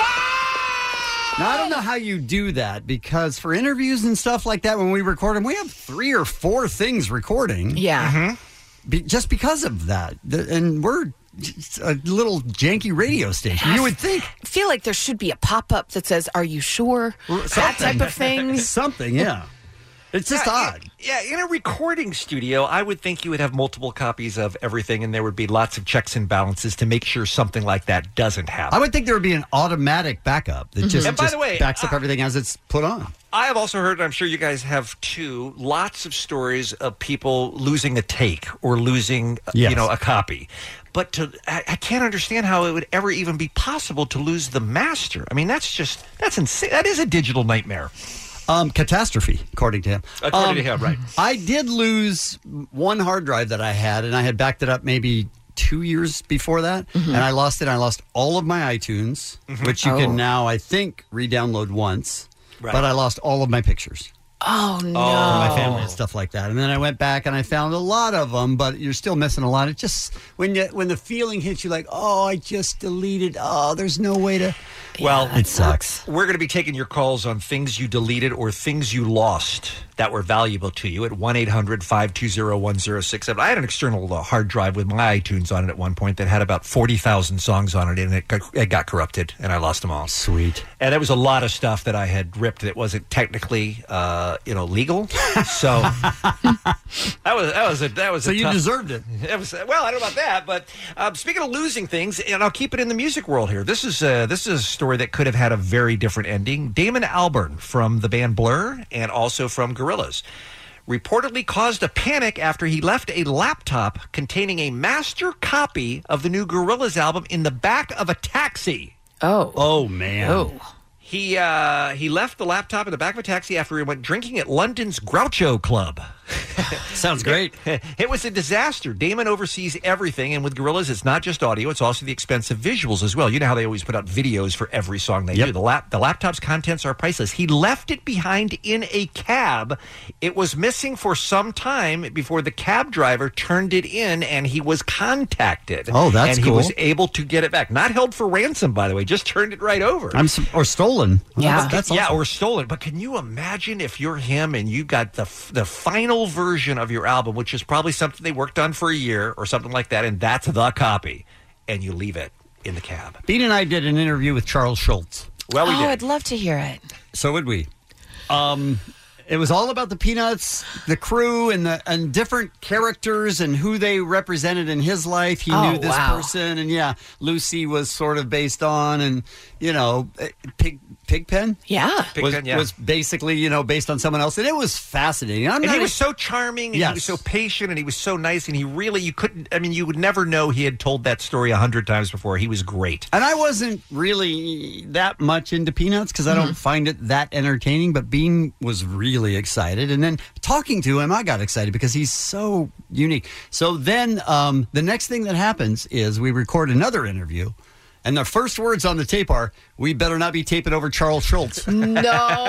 Now, I don't know how you do that because for interviews and stuff like that, when we record them, we have three or four things recording. Yeah. Be, just because of that. The, and we're just a little janky radio station. You would think. I feel like there should be a pop up that says, "Are you sure?" That type of thing. Something, yeah. It's just yeah, odd. Yeah, in a recording studio, I would think you would have multiple copies of everything, and there would be lots of checks and balances to make sure something like that doesn't happen. I would think there would be an automatic backup that just, And by just the way, backs up I- everything as it's put on. I have also heard, and I'm sure you guys have too, lots of stories of people losing a take or losing, uh, Yes. you know, a copy. But to, I, I can't understand how it would ever even be possible to lose the master. I mean, that's just, that's insane. That is a digital nightmare. Um, catastrophe, according to him. According Um, to him, right. I did lose one hard drive that I had, and I had backed it up maybe two years before that, and I lost it. I lost all of my iTunes, Mhm. which you Oh. can now, I think, re-download once. Right. But I lost all of my pictures. Oh, no. For my family and stuff like that. And then I went back and I found a lot of them, but you're still missing a lot. It just, when you, when the feeling hits you like, oh, I just deleted, oh, there's no way to. Well, it sucks. We're going to be taking your calls on things you deleted or things you lost that were valuable to you at one eight hundred five two zero one zero six seven. I had an external uh, hard drive with my iTunes on it at one point that had about forty thousand songs on it, and it got, it got corrupted, and I lost them all. Sweet. And there was a lot of stuff that I had ripped that wasn't technically, uh, you know, legal. So that was that was a that was. So a you tough- deserved it. It was, well, I don't know about that, but um, speaking of losing things, and I'll keep it in the music world here. This is uh, this is a story that could have had a very different ending. Damon Albarn from the band Blur and also from Gorillaz reportedly caused a panic after he left a laptop containing a master copy of the new Gorillaz album in the back of a taxi. Oh. Oh, man. Oh. He uh, he left the laptop in the back of a taxi after he went drinking at London's Groucho Club. Sounds great. It was a disaster. Damon oversees everything, and with Gorillaz, it's not just audio; it's also the expensive visuals as well. You know how they always put out videos for every song they Yep. do. The lap, the laptop's contents are priceless. He left it behind in a cab. It was missing for some time before the cab driver turned it in, and he was contacted. Oh, that's and cool. he was able to get it back. Not held for ransom, by the way. Just turned it right over. I'm su- or stolen. Yeah. That's, that's yeah, awesome. or stolen. But can you imagine if you're him and you got the f- the final version of your album, which is probably something they worked on for a year or something like that, and that's the copy, and you leave it in the cab? Bean and I did an interview with Charles Schultz. Well, we oh, did. I'd love to hear it. So would we. Um, it was all about the Peanuts, the crew, and the and different characters and who they represented in his life. He Oh, knew this wow. person, and yeah, Lucy was sort of based on, and you know, eh, Pig Pigpen. Yeah. was, Pigpen, yeah. was basically you know based on someone else, and it was fascinating. I'm And not he a- was so charming, and he Yes. was so patient, and he was so nice, and he really, you couldn't, I mean, you would never know he had told that story a hundred times before. He was great. And I wasn't really that much into Peanuts because I don't find it that entertaining, but Bean was really excited. And then talking to him, I got excited because he's so unique. So then um, the next thing that happens is we record another interview. And the first words on the tape are, "We better not be taping over Charles Schultz." No.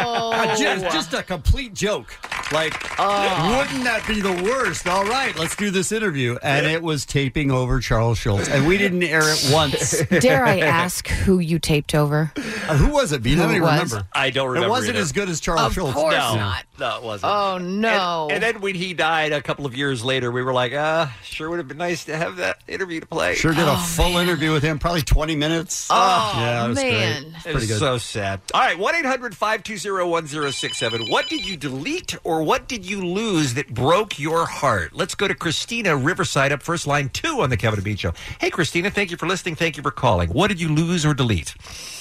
just, just a complete joke. Like, wouldn't that be the worst? All right, let's do this interview. And it was taping over Charles Schultz. And we didn't air it once. Dare I ask who you taped over? Uh, who was it, Bean? I Who don't it even was? remember. I don't remember It wasn't either. as good as Charles Of Schultz. course no, not. no, it wasn't. Oh, no. And, and then when he died a couple of years later, we were like, uh, sure would have been nice to have that interview to play. Sure did a Oh, full interview with him, probably twenty minutes. Oh, yeah, it was man. great. It Pretty was good. so sad. All right, one eight hundred five two zero one zero six seven. What did you delete or what did you lose that broke your heart? Let's go to Christina Riverside up first, line two on the Kevin and Bean Show. Hey, Christina, thank you for listening. Thank you for calling. What did you lose or delete?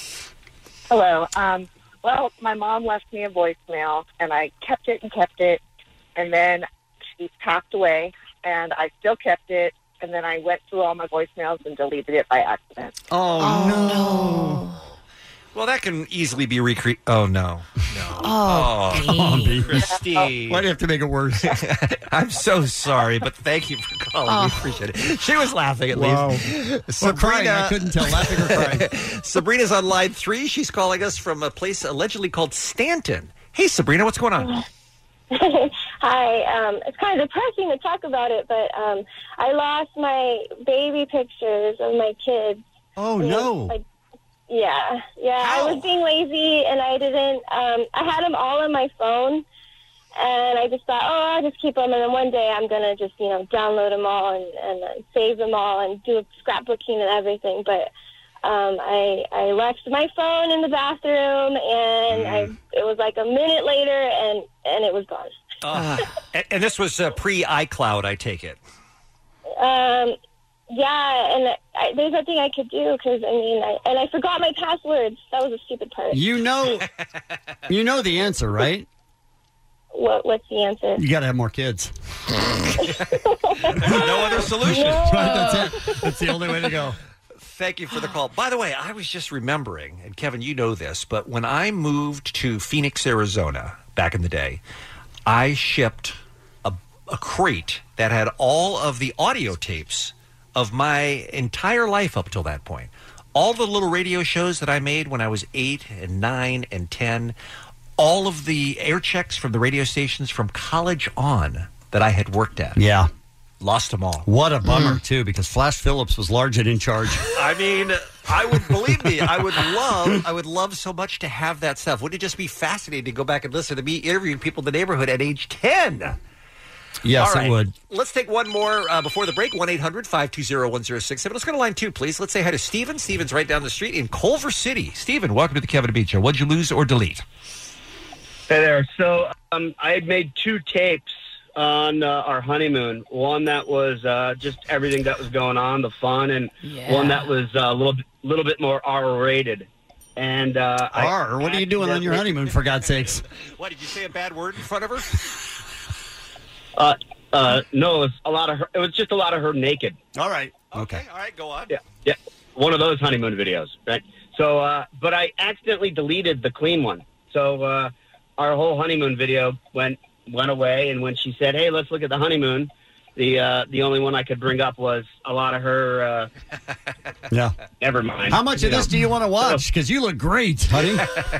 Hello. Um, well, my mom left me a voicemail, and I kept it and kept it, and then she passed away, and I still kept it, and then I went through all my voicemails and deleted it by accident. Oh, no. Well, that can easily be recreated. Oh, no. No. Oh, Come on, Bean. Bean. Christine. Why do you have to make it worse? I'm so sorry, but thank you for calling. Oh. We appreciate it. She was laughing at Wow. least. Or crying. I couldn't tell, laughing or crying. Sabrina's on line three. She's calling us from a place allegedly called Stanton. Hey, Sabrina, what's going on? Hi. Um, it's kind of depressing to talk about it, but um, I lost my baby pictures of my kids. Oh, And no. I, yeah, yeah. How? I was being lazy, and I didn't. Um, I had them all on my phone, and I just thought, oh, I'll just keep them, and then one day I'm gonna just, you know, download them all and, and uh, save them all and do scrapbooking and everything. But um, I I left my phone in the bathroom, and Mm. I it was like a minute later, and and it was gone. Uh, and, and this was uh, pre-iCloud, I take it. Um, yeah, and I, there's nothing I could do because, I mean, I, and I forgot my passwords. That was a stupid part. You know, you know the answer, right? What What's the answer? You got to have more kids. No other solution. No. Right, that's it. That's the only way to go. Thank you for the call. By the way, I was just remembering, and Kevin, you know this, but when I moved to Phoenix, Arizona back in the day, I shipped a, a crate that had all of the audio tapes of my entire life up till that point. All the little radio shows that I made when I was eight and nine and ten, all of the air checks from the radio stations from college on that I had worked at. Yeah. Lost them all. What a bummer, too, because Flash Phillips was large and in charge. I mean, I would, believe me, I would love, I would love so much to have that stuff. Wouldn't it just be fascinating to go back and listen to me interviewing people in the neighborhood at age ten? Yes, All right. it would. Let's take one more uh, before the break. one eight hundred five two zero one zero six seven. Let's go to line two, please. Let's say hi to Steven. Steven's right down the street in Culver City. Steven, welcome to the Kevin and Bean Show. What'd you lose or delete? Hey there. So um, I had made two tapes on uh, our honeymoon. One that was uh, just everything that was going on, the fun, and Yeah. one that was uh, a little bit, little bit more R-rated. And uh, I R, what are you doing on your accidentally- honeymoon, for God's sakes? What, did you say a bad word in front of her? Uh, uh, no, it was a lot of her. It was just a lot of her naked. All right. Okay. All right, go on. Yeah, yeah. One of those honeymoon videos, right? So, uh, but I accidentally deleted the clean one. So uh, our whole honeymoon video went went away. And when she said, "Hey, let's look at the honeymoon," the uh, the only one I could bring up was a lot of her. Uh, yeah. Never mind. How much You of this know. do you want to watch? Because you look great, honey.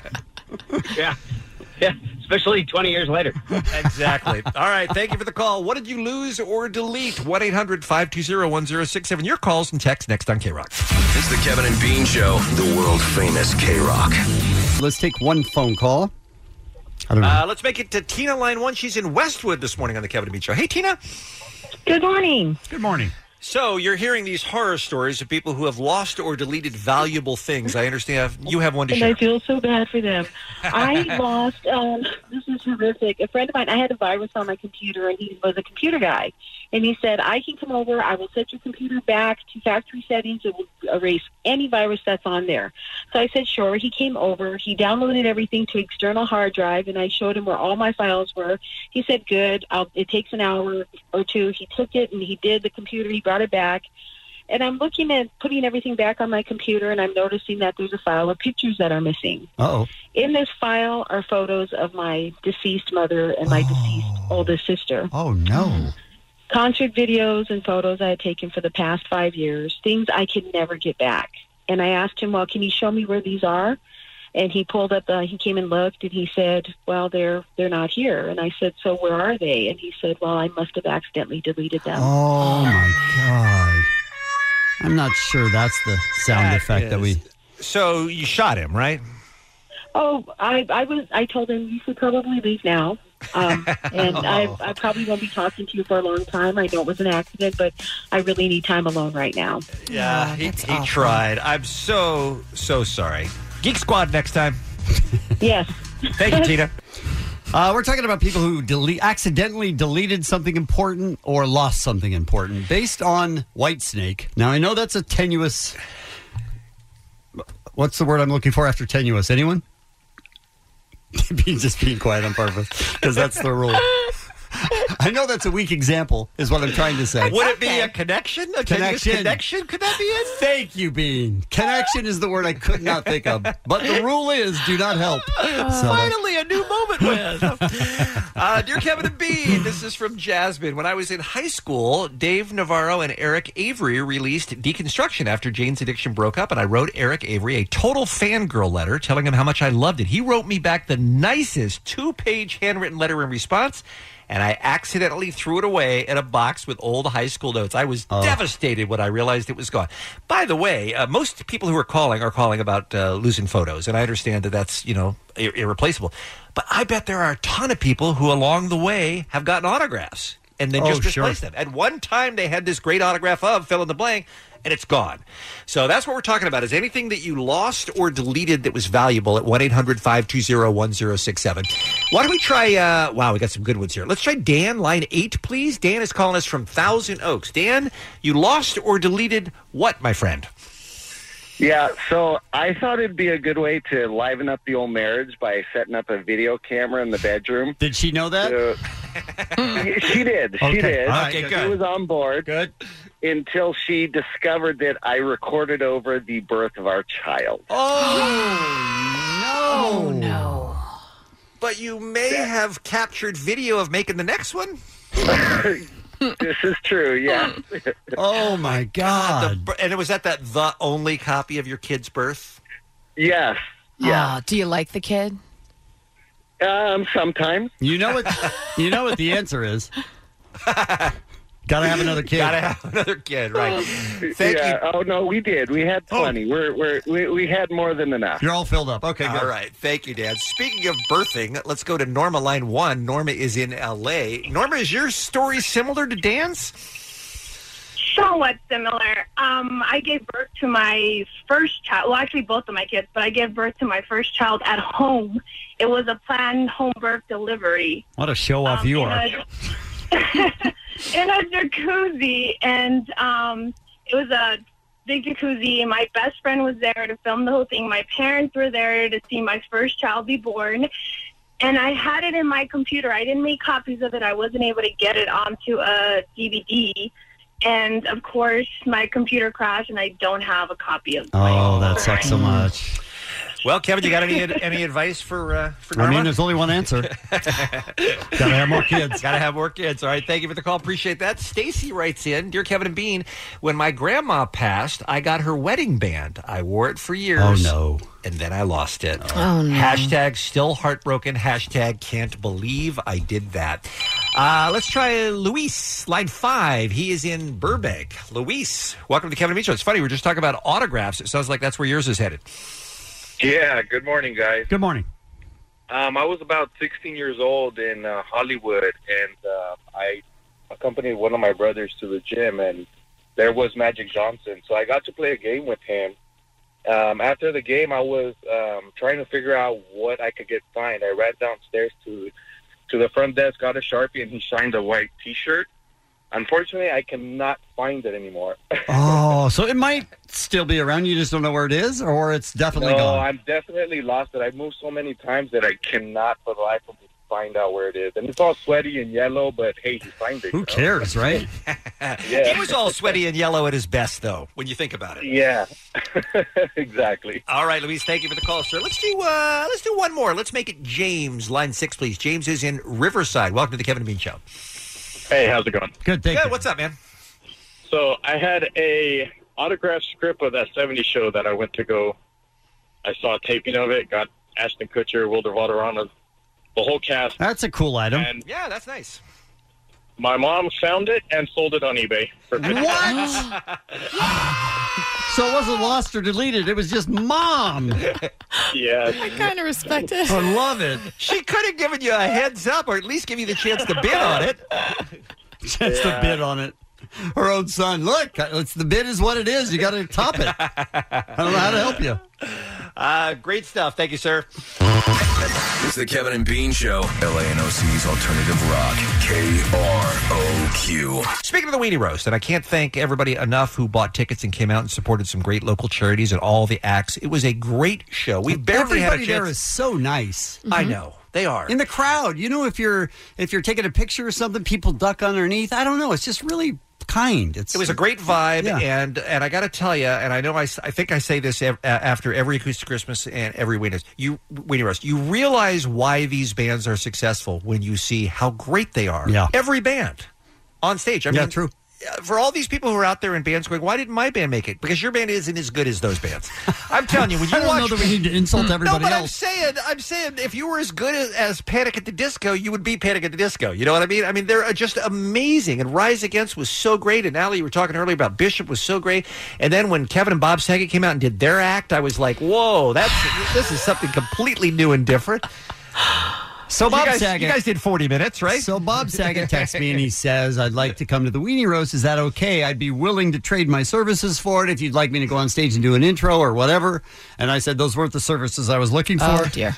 yeah. Yeah. Especially twenty years later. Exactly. All right. Thank you for the call. What did you lose or delete? one eight hundred five two zero one zero six seven. Your calls and texts next on K-Rock. It's the Kevin and Bean Show, the world famous K-Rock. Let's take one phone call. I don't know. Uh, let's make it to Tina, line one. She's in Westwood this morning on the Kevin and Bean Show. Hey, Tina. Good morning. Good morning. So you're hearing these horror stories of people who have lost or deleted valuable things. I understand you have one to And share. I feel so bad for them. I lost, um, this is horrific. A friend of mine, I had a virus on my computer, and he was a computer guy. And he said, I can come over, I will set your computer back to factory settings, it will erase any virus that's on there. So I said, sure. He came over, he downloaded everything to external hard drive, and I showed him where all my files were. He said, good, I'll, it takes an hour or two. He took it, and he did the computer, he brought it back. And I'm looking at putting everything back on my computer, and I'm noticing that there's a file of pictures that are missing. Uh-oh. In this file are photos of my deceased mother and my oh. deceased oldest sister. Oh, no. Concert videos and photos I had taken for the past five years, things I could never get back. And I asked him, well, can you show me where these are? And he pulled up, uh, he came and looked, and he said, well, they're they're not here. And I said, so where are they? And he said, well, I must have accidentally deleted them. Oh, my God. I'm not sure that's the sound That effect that we... So you shot him, right? Oh, I, I was. I told him you should probably leave now, um, and Oh. I, I probably won't be talking to you for a long time. I know it was an accident, but I really need time alone right now. Yeah, he, he tried. I'm so, so sorry. Geek Squad next time. Yes. Thank you, Tina. Uh, we're talking about people who delete, accidentally deleted something important or lost something important based on Whitesnake. Now, I know that's a tenuous... What's the word I'm looking for after tenuous? Anyone? Being just being quiet on purpose, because that's the rule. I know that's a weak example, is what I'm trying to say. Would it be a connection? A tenuous Connection. connection? Could that be it? Thank you, Bean. Connection is the word I could not think of. But the rule is do not help. So, Finally, a new moment with. uh, dear Kevin and Bean, this is from Jasmine. When I was in high school, Dave Navarro and Eric Avery released Deconstruction after Jane's Addiction broke up, and I wrote Eric Avery a total fangirl letter telling him how much I loved it. He wrote me back the nicest two-page handwritten letter in response, and I accidentally threw it away in a box with old high school notes. I was Oh. devastated when I realized it was gone. By the way, uh, most people who are calling are calling about uh, losing photos, and I understand that that's, you know, ir- irreplaceable. But I bet there are a ton of people who along the way have gotten autographs. and then Oh, just sure. misplace them. At one time, they had this great autograph of fill in the blank, and it's gone. So that's what we're talking about, is anything that you lost or deleted that was valuable at one eight hundred five two zero one zero six seven. Why don't we try, uh, wow, we got some good ones here. Let's try Dan, line eight, please. Dan is calling us from Thousand Oaks. Dan, you lost or deleted what, my friend? Yeah, so I thought it'd be a good way to liven up the old marriage by setting up a video camera in the bedroom. Did she know that? So- she did. She Okay. did. All right, She good. was on board. Good. Until she discovered that I recorded over the birth of our child. Oh, no. no. But you may have captured video of making the next one. This is true, yeah. Oh, my God. The- and it was at that the only copy of your kid's birth? Yes. Yeah. do you like the kid? Um, sometimes. You know what? You know what the answer is. Gotta have another kid. Gotta have another kid, right? Thank yeah. you. Oh no, we did. We had plenty. We're, we're we we had more than enough. You're all filled up. Okay, All good. right. Thank you, Dad. Speaking of birthing, let's go to Norma, line one. Norma is in L A. Norma, is your story similar to Dan's? Somewhat similar. Um, I gave birth to my first child. Well, actually, both of my kids, but I gave birth to my first child at home. It was a planned home birth delivery. What a show off Um, you in are. a- in a jacuzzi, and um, it was a big jacuzzi. My best friend was there to film the whole thing. My parents were there to see my first child be born. And I had it in my computer. I didn't make copies of it. I wasn't able to get it onto a D V D. And, of course, my computer crashed, and I don't have a copy of it. Oh, that sucks so much. Well, Kevin, you got any any advice for uh, for I Norma? mean, there's only one answer. Gotta have more kids. Gotta have more kids. All right, thank you for the call. Appreciate that. Stacy writes in, Dear Kevin and Bean, when my grandma passed, I got her wedding band. I wore it for years. Oh, no. And then I lost it. Oh, no. Hashtag still heartbroken. Hashtag can't believe I did that. Uh, let's try Luis, line five. He is in Burbank. Luis, welcome to the Kevin and Bean Show. It's funny, we were just talking about autographs. It sounds like that's where yours is headed. Yeah, good morning, guys. Good morning. Um, I was about sixteen years old in uh, Hollywood, and uh, I accompanied one of my brothers to the gym, and there was Magic Johnson. So I got to play a game with him. Um, after the game, I was um, trying to figure out what I could get signed. I ran downstairs to to the front desk, got a Sharpie, and he signed a white T-shirt. Unfortunately, I cannot find it anymore. Oh, so it might still be around. You just don't know where it is, or it's definitely no, gone. I'm definitely lost it. I've moved so many times that I cannot for the life of me find out where it is. And it's all sweaty and yellow, but hey, he signed it. Who cares, right? Yeah. He was all sweaty and yellow at his best, though, when you think about it. Yeah, exactly. All right, Luis, thank you for the call, sir. Let's do uh, let's do one more. Let's make it James, line six, please. James is in Riverside. Welcome to the Kevin and Bean Show. Hey, how's it going? Good, thank Good. you. What's up, man? So I had a autographed script of that seventies show that I went to go. I saw a taping of it, got Ashton Kutcher, Wilder Valderrama, the whole cast. That's a cool item. And Yeah, that's nice. my mom found it and sold it on eBay. For What? So it wasn't lost or deleted. It was just mom. Yeah. I kind of respect it. I love it. She could have given you a heads up, or at least give you the chance to bid on it. Just Yeah. a bid on it. Her own son. Look, it's the bid is what it is. You got to top it. I don't know how to help you. Uh, great stuff. Thank you, sir. It's the Kevin and Bean Show. L A N O C's alternative rock. K R O Q. Speaking of the Weenie Roast, and I can't thank everybody enough who bought tickets and came out and supported some great local charities and all the acts. It was a great show. We barely had a Everybody chance. there is so nice. I know. They are. In the crowd. You know, if you're if you're taking a picture or something, people duck underneath. I don't know. It's just really kind. It's It was a great vibe, Yeah. and and I got to tell you, and I know I, s- I think I say this ev- uh, after every Acoustic Christmas and every Weenie you Weenie Roast. You realize why these bands are successful when you see how great they are. Yeah. Every band on stage. I Yeah, mean, true. For all these people who are out there in bands going, why didn't my band make it? Because your band isn't as good as those bands. I'm telling you, when you I don't watch, know that we need to insult everybody no, but I'm else. saying, I'm saying, if you were as good as, as Panic at the Disco, you would be Panic at the Disco. You know what I mean? I mean, they're just amazing. And Rise Against was so great. And Allie, you were talking earlier about Bishop was so great. And then when Kevin and Bob Saget came out and did their act, I was like, whoa, that's this is something completely new and different. So Bob you guys, Saget, you guys did forty minutes, right? So Bob Saget texts me and he says, I'd like to come to the Weenie Roast. Is that okay? I'd be willing to trade my services for it if you'd like me to go on stage and do an intro or whatever. And I said, those weren't the services I was looking for. Oh, dear.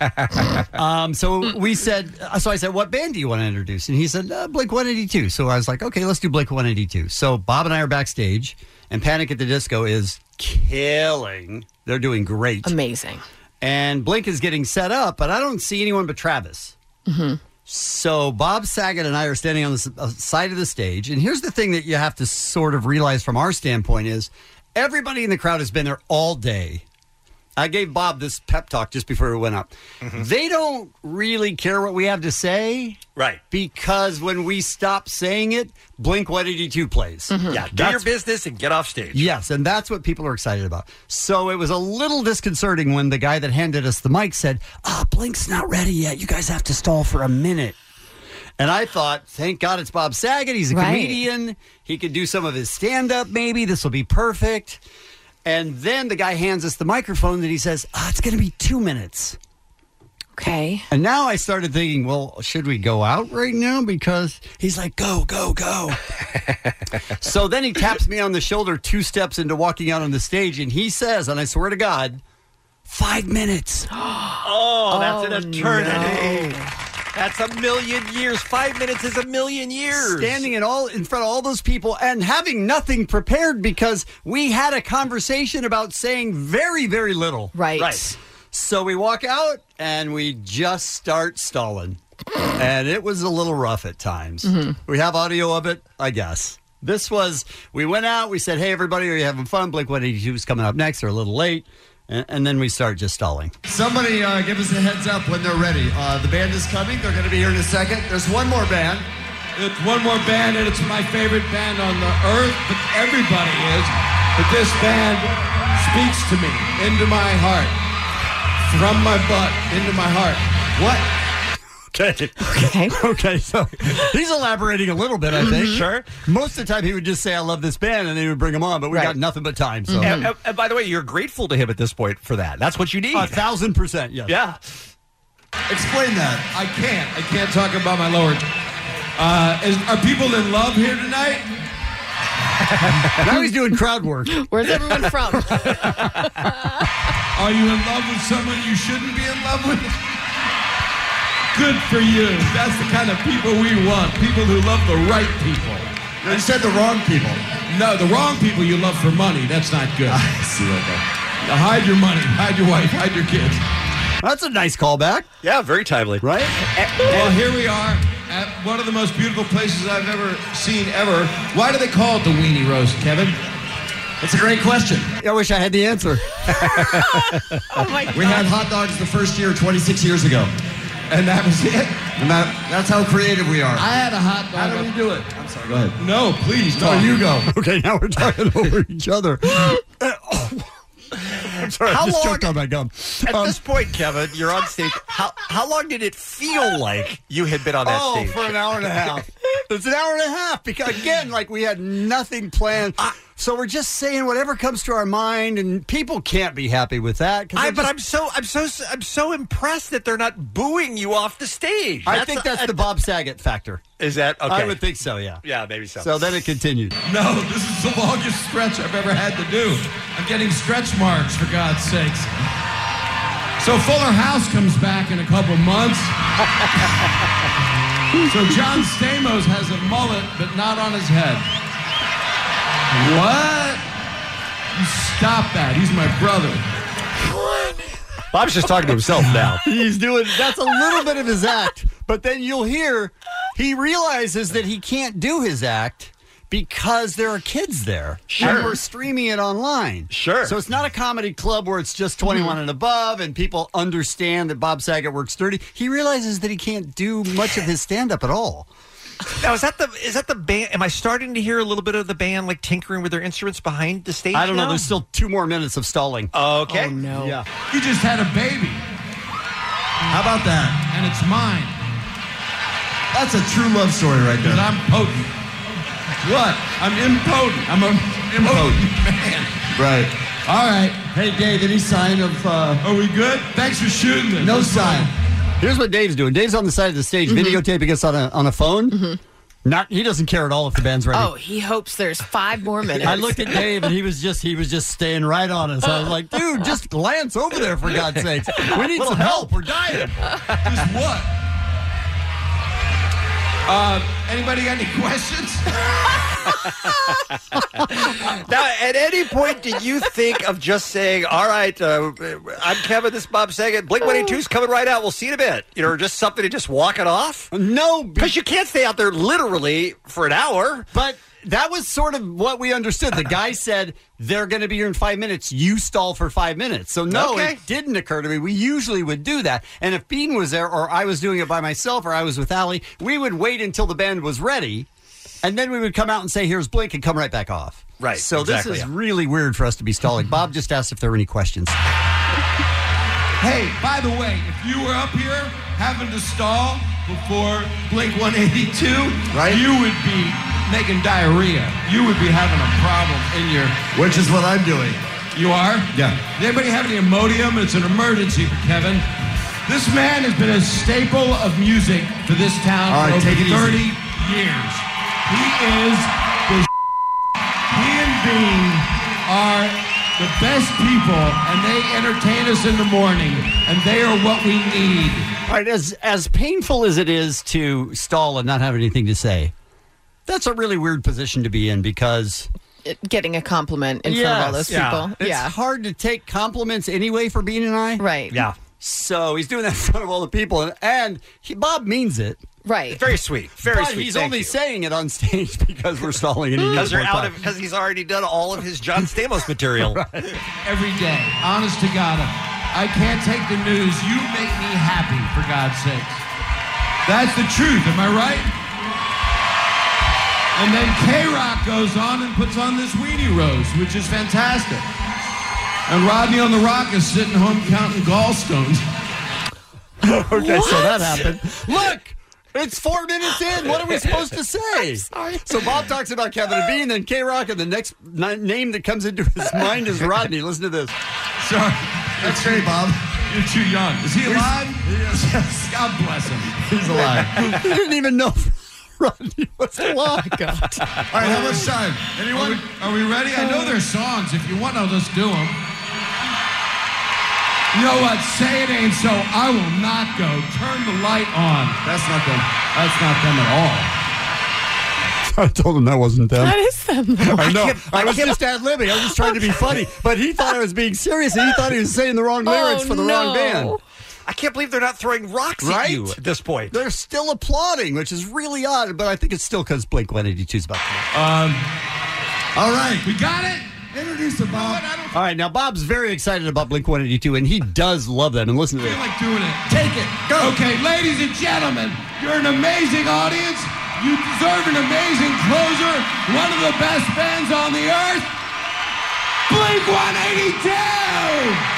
um, so we said, so I said, what band do you want to introduce? And he said, uh, Blink one eighty-two. So I was like, okay, let's do Blink one eighty-two. So Bob and I are backstage and Panic at the Disco is killing. They're doing great. Amazing. And Blink is getting set up, but I don't see anyone but Travis. Mm-hmm. So Bob Saget and I are standing on the s- uh, side of the stage. And here's the thing that you have to sort of realize from our standpoint is everybody in the crowd has been there all day. I gave Bob this pep talk just before we went up. Mm-hmm. They don't really care what we have to say. Right. Because when we stop saying it, Blink one eighty-two plays. Mm-hmm. Yeah, do That's- your business and get off stage. Yes, and that's what people are excited about. So it was a little disconcerting when the guy that handed us the mic said, ah, Blink's not ready yet. You guys have to stall for a minute. And I thought, thank God it's Bob Saget. He's a Right. comedian. He could do some of his stand-up maybe. This will be perfect. And then the guy hands us the microphone and he says, ah, it's going to be two minutes. Okay. And now I started thinking, well, should we go out right now? Because he's like, go, go, go. So then he taps me on the shoulder two steps into walking out on the stage. And he says, and I swear to God, five minutes. Oh, that's Oh, an eternity. no. That's a million years. Five minutes is a million years. Standing in all in front of all those people and having nothing prepared because we had a conversation about saying very, very little. Right. Right. So we walk out and we just start stalling. And it was a little rough at times. Mm-hmm. We have audio of it, I guess. This was, we went out, we said, hey, everybody, are you having fun? Blink one eighty-two is coming up next. They're a little late. And, and then we start just stalling. Somebody uh, give us a heads up when they're ready. Uh, the band is coming. They're going to be here in a second. There's one more band. It's one more band, and it's my favorite band on the earth, but everybody is. But this band speaks to me, into my heart, from my butt, into my heart. What? Okay. Okay. Okay, so he's elaborating a little bit, I think. Mm-hmm. Sure. Most of the time he would just say, I love this band, and then he would bring them on, but we Right. got nothing but time. So And, and- and by the way, you're grateful to him at this point for that. That's what you need. a thousand percent, yes. Yeah. Explain that. I can't. I can't talk about my lower. Uh, is, are people in love here tonight? Now he's doing crowd work. Where's everyone from? Are you in love with someone you shouldn't be in love with? Good for you. That's the kind of people we want. People who love the right people. You said the wrong people. No, the wrong people you love for money. That's not good. I see, okay. Now hide your money. Hide your wife. Hide your kids. That's a nice callback, Yeah, very timely. right? Well, here we are at one of the most beautiful places I've ever seen ever. Why do they call it the Weenie Roast, Kevin? That's a great question. I wish I had the answer. Oh, my God. We had hot dogs the first year twenty-six years ago. And that was it? And that, that's how creative we are. I had a hot dog. How do we do it? I'm sorry, go ahead. No, please, No, talk. you go. Okay, now we're talking over each other. I'm sorry, How I just long- choked on my gum. At Um, this point, Kevin, you're on stage. How how long did it feel like you had been on that oh, stage? for an hour and a half. It's an hour and a half because, again, like we had nothing planned. So we're just saying whatever comes to our mind, and people can't be happy with that. 'cause I, they're but just- I'm so I'm so I'm so impressed that they're not booing you off the stage. I think that's the Bob Saget factor. Is that okay? I would think so, yeah. Yeah, maybe so. So then it continued. No, this is the longest stretch I've ever had to do. I'm getting stretch marks, for God's sakes. So Fuller House comes back in a couple months. So John Stamos has a mullet, but not on his head. What? You stop that. He's my brother. Bob's just talking to himself now. He's doing, that's a little bit of his act. But then you'll hear he realizes that he can't do his act because there are kids there. Sure. And we're streaming it online. Sure. So it's not a comedy club where it's just twenty-one and above and people understand that Bob Saget works dirty. He realizes that he can't do much of his stand-up at all. Now, is that the is that the band? Am I starting to hear a little bit of the band like tinkering with their instruments behind the stage? I don't know. now? There's still two more minutes of stalling. Okay. Oh, no. Yeah. You just had a baby. How about that? And it's mine. That's a true love story right Because there. I'm potent. What? I'm impotent. I'm a impotent man. Right. All right. Hey, Dave, any sign of... Uh, Are we good? Thanks for shooting this. no sign. Here's what Dave's doing. Dave's on the side of the stage, Mhm. videotaping us on a on a phone. Mhm. Not he doesn't care at all if the band's ready. Oh, he hopes there's five more minutes. I looked at Dave and he was just he was just staying right on us. I was like, dude, just glance over there for God's sakes. We need some help. We're dying. Just what? Uh, anybody got any questions? Now, at any point, did you think of just saying, all right, uh, I'm Kevin, this is Bob Saget, Blink one eighty-two's coming right out, we'll see you in a bit. You know, or just something to just walk it off? No. Because you can't stay out there literally for an hour. But that was sort of what we understood. The guy said, they're going to be here in five minutes. You stall for five minutes. So, no, Okay. it didn't occur to me. We usually would do that. And if Bean was there or I was doing it by myself or I was with Allie, we would wait until the band was ready. And then we would come out and say, here's Blink, and come right back off. Right, So exactly, this is yeah. really weird for us to be stalling. Bob just asked if there were any questions. Hey, by the way, if you were up here having to stall before Blink one eighty-two, Right. you would be making diarrhea. You would be having a problem in your... Which is what I'm doing. You are? Yeah. Does anybody have any Imodium? It's an emergency for Kevin. This man has been a staple of music for this town All right, for over take it easy. thirty years. He is the He and Bean are the best people, and they entertain us in the morning, and they are what we need. All right, as, as painful as it is to stall and not have anything to say, that's a really weird position to be in because... Getting a compliment in front of all those yeah. people. It's yeah. hard to take compliments anyway for Bean and I. Right. Yeah. So he's doing that in front of all the people, and, and he, Bob means it. Right. Very sweet. Very but sweet. he's Thank only you. saying it on stage because we're stalling and he Because needs they're more out time. of because he's already done all of his John Stamos material. Every day, honest to God, I can't take the news. You make me happy, for God's sakes. That's the truth, am I right? And then K-Rock goes on and puts on this Weenie Rose, which is fantastic. And Rodney on the Rock is sitting home counting gallstones. Okay, so What? that happened. Look, it's four minutes in. What are we supposed to say? So Bob talks about Kevin and Bean, then K-Rock, and the next n- name that comes into his mind is Rodney. Listen to this. Sorry. That's great, Bob. You're too young. Is he alive? Yes. God bless him. He's alive. He didn't even know Rodney was alive. All right, how much time? Are Anyone? we, are we ready? I know there's songs. If you want, I'll just do them. You know what? Say it ain't so. I will not go. Turn the light on. That's not them. That's not them at all. I told him that wasn't them. That is them. I know. can't- I, I was can't- just ad-libbing. I was just trying to be funny. But he thought I was being serious, and he thought he was saying the wrong lyrics Oh, for the no. wrong band. I can't believe they're not throwing rocks Right? at you at this point. They're still applauding, which is really odd, but I think it's still because Blink one eighty-two is about to come out. Um, All right. we got it? Introduce him, Bob. All right, now Bob's very excited about Blink one eighty-two, and he does love them. And listen to I this. feel like doing it. Take it. Go. Okay, ladies and gentlemen, you're an amazing audience. You deserve an amazing closer. One of the best bands on the earth. Blink one eighty-two!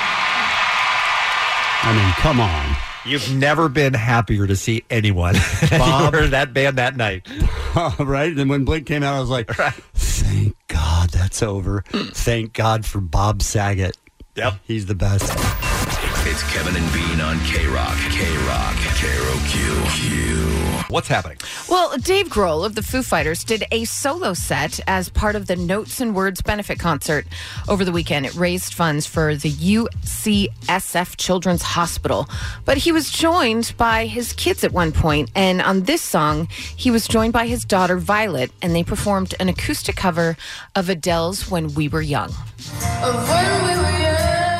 I mean, come on. You've never been happier to see anyone than Bob. you were that band that night. Right? And when Blink came out, I was like, thank God that's over. Thank God for Bob Saget. Yep. He's the best. It's Kevin and Bean on K-Rock. K-Rock. K R O Q. Q. What's happening? Well, Dave Grohl of the Foo Fighters did a solo set as part of the Notes and Words benefit concert over the weekend. It raised funds for the U C S F Children's Hospital. But he was joined by his kids at one point, and on this song, he was joined by his daughter Violet, and they performed an acoustic cover of Adele's When We Were Young. Of when we were young,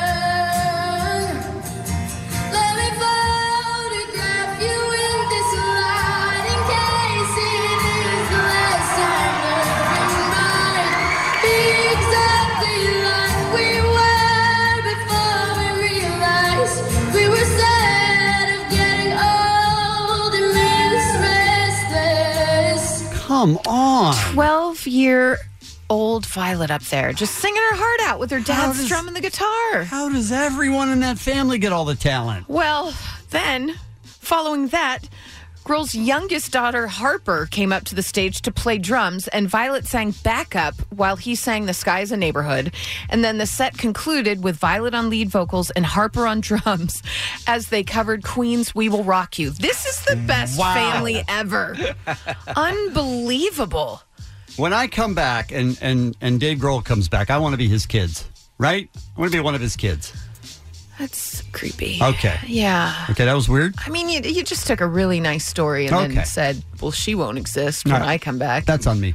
let me photograph you in this light in case it is the last time looking back. Be exactly like we were before we realized we were sad of getting old and restless. Come on. twelve-year old Violet up there, just singing her heart out with her dad does- strumming the guitar. How does everyone in that family get all the talent? Well, then, following that, Grohl's youngest daughter, Harper, came up to the stage to play drums, and Violet sang backup while he sang The Sky is a Neighborhood. And then the set concluded with Violet on lead vocals and Harper on drums as they covered Queen's We Will Rock You. This is the best Wow. family ever. Unbelievable. When I come back and, and, and Dave Grohl comes back, I want to be his kids, right? I want to be one of his kids. That's creepy. Okay. Yeah. Okay, that was weird. I mean, you, you just took a really nice story and Okay. then said, well, she won't exist when All right. I come back. That's on me.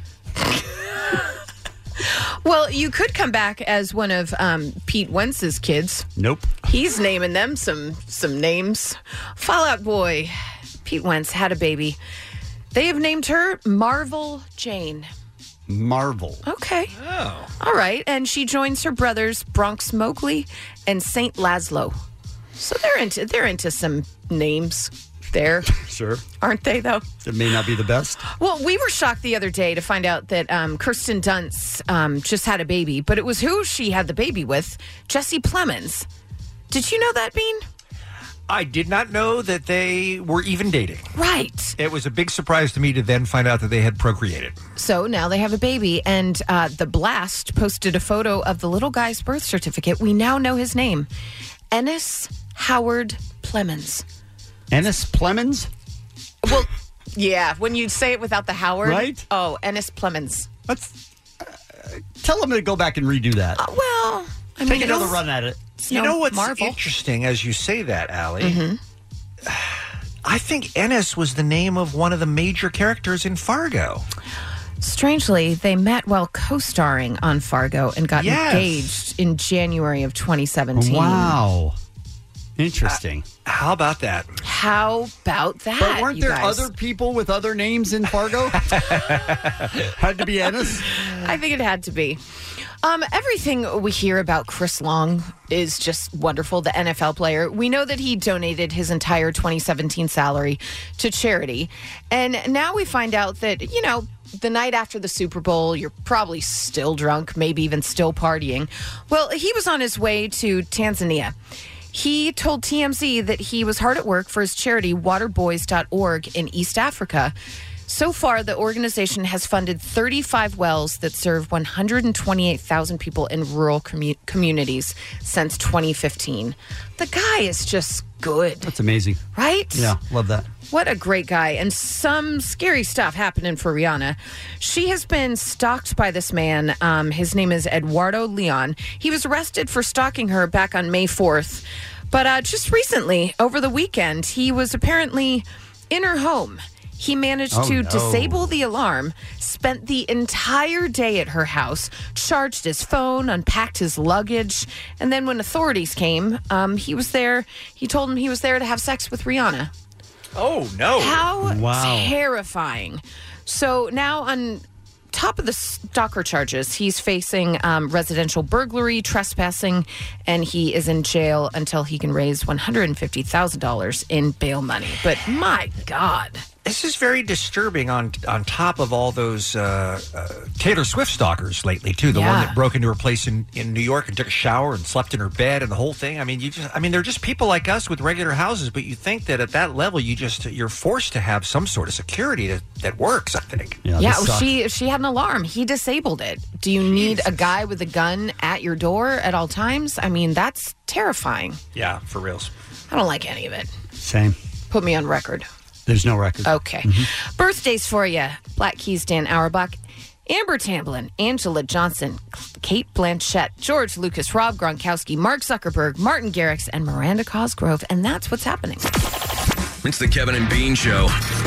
Well, you could come back as one of um, Pete Wentz's kids. Nope. He's naming them some some names. Fall Out Boy, Pete Wentz, had a baby. They have named her Marvel Jane. Marvel. Okay. Oh. All right. And she joins her brothers Bronx Mowgli and Saint Laszlo. So they're into they're into some names there. Sure. Aren't they, though? It may not be the best. Well, we were shocked the other day to find out that um, Kirsten Dunst um, just had a baby, but it was who she had the baby with, Jesse Plemons. Did you know that, Bean? I did not know that they were even dating. Right. It was a big surprise to me to then find out that they had procreated. So now they have a baby, and uh, The Blast posted a photo of the little guy's birth certificate. We now know his name, Ennis Howard Plemons. Ennis Plemons? Well, yeah, when you say it without the Howard. Right? Oh, Ennis Plemons. Let's uh, tell them to go back and redo that. Uh, well, I Take mean, another it's- run at it. it's You no know what's Marvel. interesting as you say that, Allie? Mhm. I think Ennis was the name of one of the major characters in Fargo. Strangely, they met while co-starring on Fargo and got Yes. engaged in January of twenty seventeen. Wow. Interesting. Uh, how about that? How about that? But weren't you there guys? other people with other names in Fargo? Had to be Ennis? I think it had to be. Um, everything we hear about Chris Long is just wonderful, the N F L player. We know that he donated his entire twenty seventeen salary to charity. And now we find out that, you know, the night after the Super Bowl, you're probably still drunk, maybe even still partying. Well, he was on his way to Tanzania. He told T M Z that he was hard at work for his charity, water boys dot org, in East Africa. So far, the organization has funded thirty-five wells that serve one hundred twenty-eight thousand people in rural commu- communities since twenty fifteen. The guy is just good, That's amazing. right? Yeah, love that. What a great guy. And some scary stuff happening for Rihanna. She has been stalked by this man. Um, his name is Eduardo Leon. He was arrested for stalking her back on May fourth. But uh, just recently, over the weekend, he was apparently in her home. He managed Oh, to no. disable the alarm, spent the entire day at her house, charged his phone, unpacked his luggage, and then when authorities came, um, he was there. He told them he was there to have sex with Rihanna. Oh, no. How Wow. terrifying. So now on top of the stalker charges, he's facing um, residential burglary, trespassing, and he is in jail until he can raise one hundred fifty thousand dollars in bail money. But my God. This is very disturbing on on top of all those uh, uh, Taylor Swift stalkers lately, too. The one Yeah. that broke into her place in, in New York and took a shower and slept in her bed and the whole thing. I mean, you just I mean, they're just people like us with regular houses, but you think that at that level, you just you're forced to have some sort of security that, that works, I think. Yeah, well, she she had an alarm. He disabled it. Do you need a guy with a gun at your door at all times? I mean, that's terrifying. Yeah, for reals. I don't like any of it. Same. Put me on record. There's no record. Okay. Birthdays for you. Black Keys, Dan Auerbach, Amber Tamblyn, Angela Johnson, Kate Blanchett, George Lucas, Rob Gronkowski, Mark Zuckerberg, Martin Garrix, and Miranda Cosgrove. And that's what's happening. It's the Kevin and Bean Show.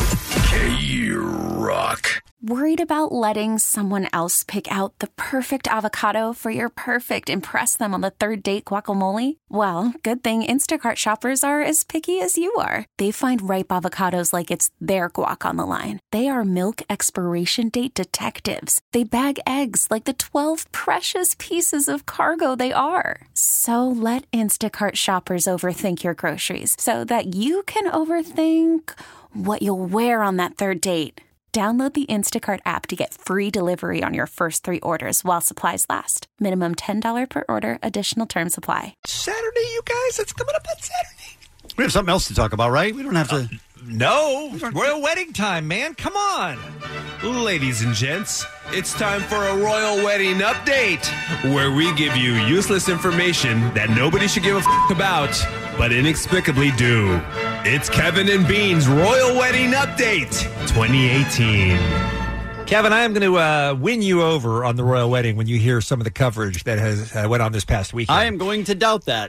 K-Rock. Worried about letting someone else pick out the perfect avocado for your perfect impress them on the third date guacamole? Well, good thing Instacart shoppers are as picky as you are. They find ripe avocados like it's their guac on the line. They are milk expiration date detectives. They bag eggs like the twelve precious pieces of cargo they are. So let Instacart shoppers overthink your groceries so that you can overthink what you'll wear on that third date. Download the Instacart app to get free delivery on your first three orders while supplies last. Minimum ten dollars per order. Additional terms apply. Saturday, you guys. It's coming up on Saturday. We have something else to talk about, right? We don't have to. No. Royal wedding time, man. Come on. Ladies and gents, it's time for a royal wedding update, where we give you useless information that nobody should give a f- about, but inexplicably do. It's Kevin and Bean's Royal Wedding Update twenty eighteen. Kevin, I am going to uh, win you over on the royal wedding when you hear some of the coverage that has uh, went on this past weekend. I am going to doubt that.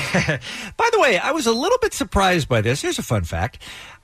By the way, I was a little bit surprised by this. Here's a fun fact.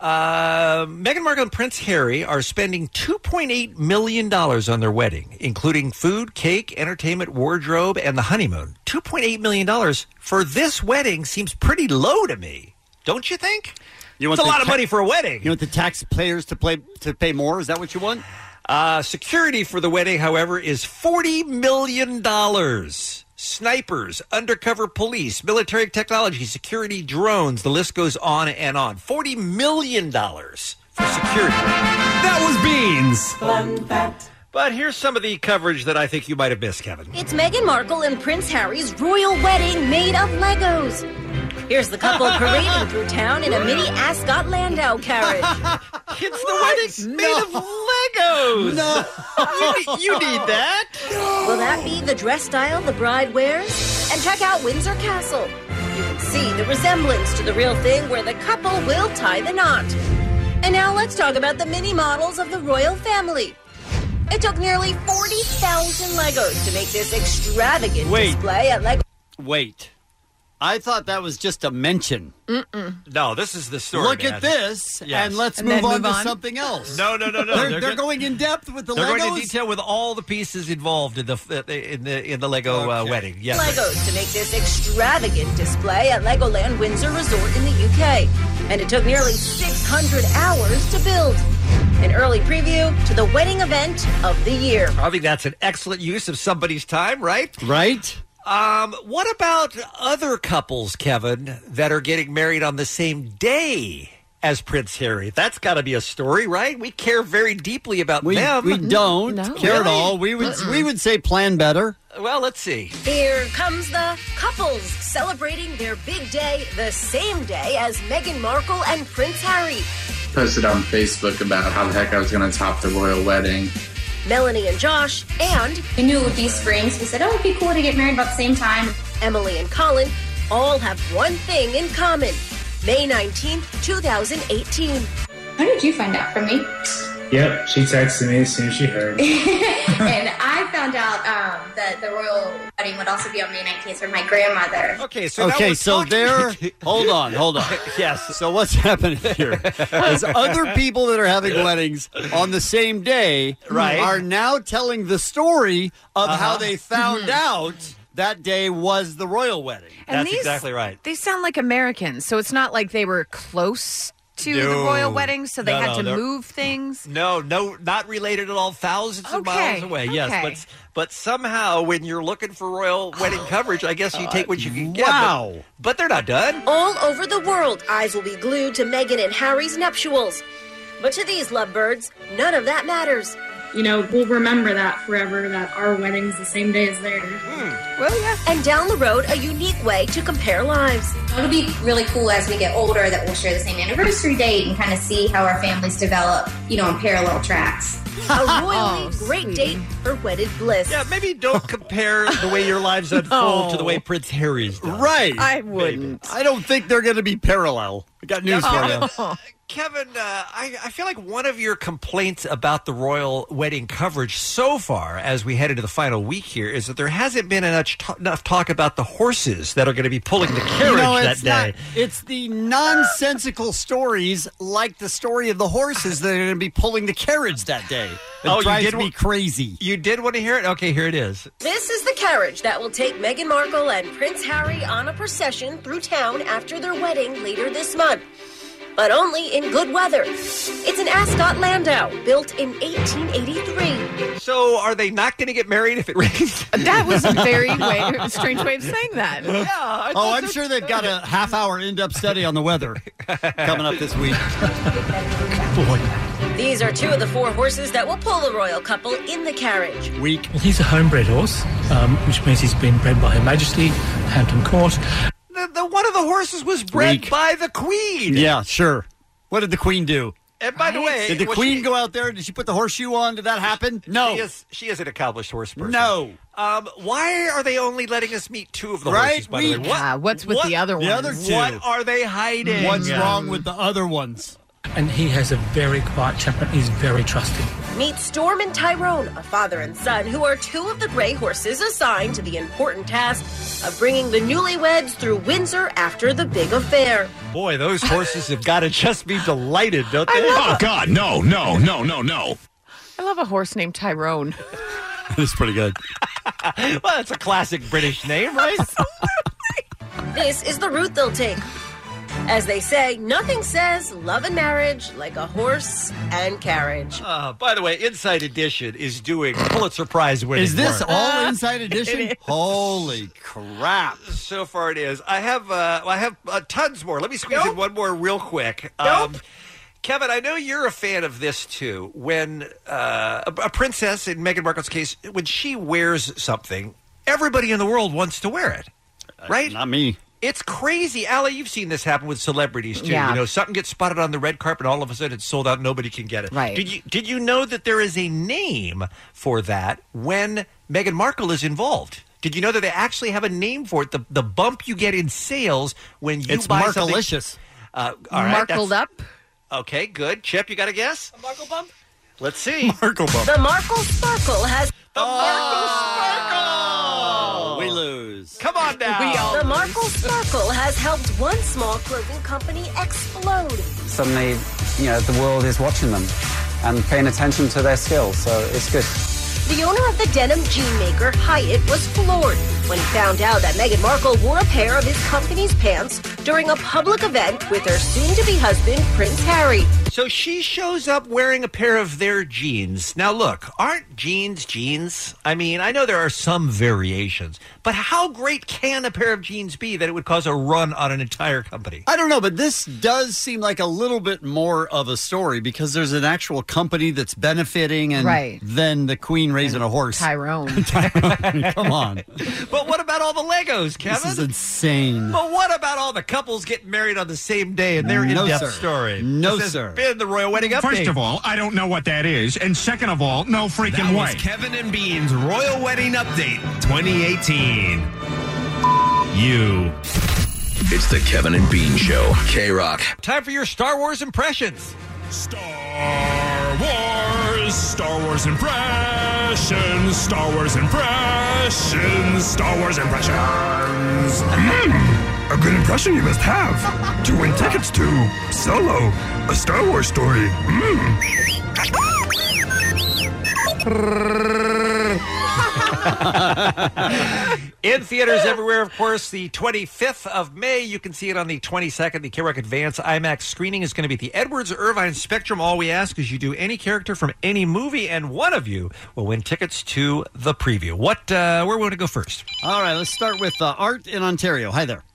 Uh, Meghan Markle and Prince Harry are spending two point eight million dollars on their wedding, including food, cake, entertainment, wardrobe, and the honeymoon. two point eight million dollars for this wedding seems pretty low to me. Don't you think? You want it's a the lot of ta- money for a wedding. You want the taxpayers to, play, to pay more? Is that what you want? Uh, security for the wedding, however, is forty million dollars. Snipers, undercover police, military technology, security drones, the list goes on and on. forty million dollars for security. That was Beans. Fun fact. But here's some of the coverage that I think you might have missed, Kevin. It's Meghan Markle and Prince Harry's royal wedding made of Legos. Here's the couple parading through town in a mini Ascot Landau carriage. It's the wedding's made of Legos. No. you, you need that. Will that be the dress style the bride wears? And check out Windsor Castle. You can see the resemblance to the real thing where the couple will tie the knot. And now let's talk about the mini models of the royal family. It took nearly forty thousand Legos to make this extravagant Wait. display at Lego. Wait. I thought that was just a mention. Mm-mm. No, this is the story. Look man. at this, Yes. and let's And move, then on move to on? something else. No, no, no, no. They're, They're they're go- going in depth with the They're Legos. going into detail with all the pieces involved in the in the in the Lego uh, wedding. Yes. Legos to make this extravagant display at Legoland Windsor Resort in the U K. And it took nearly six hundred hours to build. An early preview to the wedding event of the year. I think that's an excellent use of somebody's time, right? Right? Um, what about other couples, Kevin, that are getting married on the same day as Prince Harry? That's got to be a story, right? We care very deeply about We, them. we don't No. care at Really? all. We would we would say plan better. Well, let's see. Here comes the couples celebrating their big day the same day as Meghan Markle and Prince Harry. Posted on Facebook about how the heck I was going to top the royal wedding. Melanie and Josh, and We knew it would be spring, so we said, oh, it'd be cool to get married about the same time. Emily and Colin all have one thing in common. May nineteenth, twenty eighteen. How did you find out from me? Yep, she texted me as soon as she heard. And I found out um, that the royal wedding would also be on May nineteenth for my grandmother. Okay, so now Okay, we're so talking- there. Hold on, hold on. Yes. So what's happening here is other people that are having weddings on the same day Right. are now telling the story of Uh-huh. how they found out that day was the royal wedding. And That's these- exactly right. They sound like Americans, so it's not like they were close to the No. royal wedding, so they No, had no, to they're- move things. No, no, not related at all. Thousands of Okay, miles away. Yes, okay. but but somehow when you're looking for royal wedding coverage, I guess you take what you can get. but- Wow. But, they're not done. All over the world, eyes will be glued to Meghan and Harry's nuptials. But to these lovebirds, none of that matters. You know, we'll remember that forever, that our wedding's the same day as theirs. Well, yeah. And down the road, a unique way to compare lives. It'll be really cool as we get older that we'll share the same anniversary date and kind of see how our families develop, you know, on parallel tracks. A royally Oh, great sweetie. date for wedded bliss. Yeah, maybe don't compare the way your lives unfold to the way Prince Harry's done. Right. I wouldn't. I don't think they're going to be parallel. We got news for you. Kevin, uh, I, I feel like one of your complaints about the royal wedding coverage so far, as we head into the final week here, is that there hasn't been enough, t- enough talk about the horses that are going to be pulling the carriage You know, that it's day. not. It's the nonsensical stories, like the story of the horses, that are going to be pulling the carriage that day. It Oh, you drives did me wa- crazy. You did want to hear it? Okay, here it is. This is the carriage that will take Meghan Markle and Prince Harry on a procession through town after their wedding later this month. But only in good weather. It's an Ascot Landau, built in eighteen eighty-three. So, are they not going to get married if it rains? That was a very way, strange way of saying that. Yeah. I Oh, thought I'm so. sure they've got a half hour in depth study on the weather coming up this week. These are two of the four horses that will pull the royal couple in the carriage. Week. Well, he's a homebred horse, um, which means he's been bred by Her Majesty, Hampton Court. The, the one of the horses was bred Weak. by the Queen. Yeah, sure. What did the Queen do? And by the way, did the was Queen she- go out there? Did she put the horseshoe on? Did that happen? No. She is, she is an accomplished horse person. No. Um, why are they only letting us meet two of the Right? horses, by the We- way? Yeah, what's with what- the other The ones? other two. What are they hiding? What's wrong with the other ones? And he has a very quiet temper. He's very trusting. Meet Storm and Tyrone, a father and son who are two of the gray horses assigned to the important task of bringing the newlyweds through Windsor after the big affair. Boy, those horses have got to just be delighted, don't they? Oh, God, no, no, no, no, no. I love a horse named Tyrone. That's pretty good. Well, that's a classic British name, right? This is the route they'll take. As they say, nothing says love and marriage like a horse and carriage. Uh, by the way, Inside Edition is doing Pulitzer Prize winning Is this work. all Inside Edition? It is. Holy crap. So far it is. I have uh, I have uh, tons more. Let me squeeze in one more real quick. Um, Kevin, I know you're a fan of this too. When uh, a, a princess, in Meghan Markle's case, when she wears something, everybody in the world wants to wear it, right? Not me. It's crazy. Allie, you've seen this happen with celebrities, too. Yeah. You know, something gets spotted on the red carpet, and all of a sudden it's sold out, nobody can get it. Right. Did you Did you know that there is a name for that when Meghan Markle is involved? Did you know that they actually have a name for it? The the bump you get in sales when you It's buy something. Markalicious. Uh, all right, Markled that's- up. Okay, good. Chip, you got a guess? A Markle bump? Let's see. Markle bump. The Markle Sparkle has The Markle Sparkle! We lose. Come on now. We all the Markle Sparkle has helped one small clothing company explode. Suddenly, you know, the world is watching them and paying attention to their skills, so it's good. The owner of the denim jean maker, Hyatt, was floored when he found out that Meghan Markle wore a pair of his company's pants during a public event with her soon-to-be husband, Prince Harry. So she shows up wearing a pair of their jeans. Now, look, aren't jeans jeans? I mean, I know there are some variations, but how great can a pair of jeans be that it would cause a run on an entire company? I don't know, but this does seem like a little bit more of a story because there's an actual company that's benefiting and Right. then the Queen raising a horse. Tyrone. Tyrone, come on. But what about all the Legos, Kevin? This is insane. But what about all the couples getting married on the same day and their No, in-depth sir. story? No, This has sir. been the Royal Wedding Update. First of all, I don't know what that is. And second of all, no freaking That way. was Kevin and Bean's Royal Wedding Update twenty eighteen. You. It's the Kevin and Bean Show. K-Rock. Time for your Star Wars impressions. Star Wars, Star Wars impressions, Star Wars impressions, Star Wars impressions. A good impression you must have to win tickets to Solo, a Star Wars story. In theaters everywhere, of course, the twenty-fifth of May. You can see it on the twenty-second. The K-Rock Advance IMAX screening is going to be at the Edwards Irvine Spectrum. All we ask is you do any character from any movie, and one of you will win tickets to the preview. What? Uh, where want to go first? All right, let's start with uh, Art in Ontario. Hi there.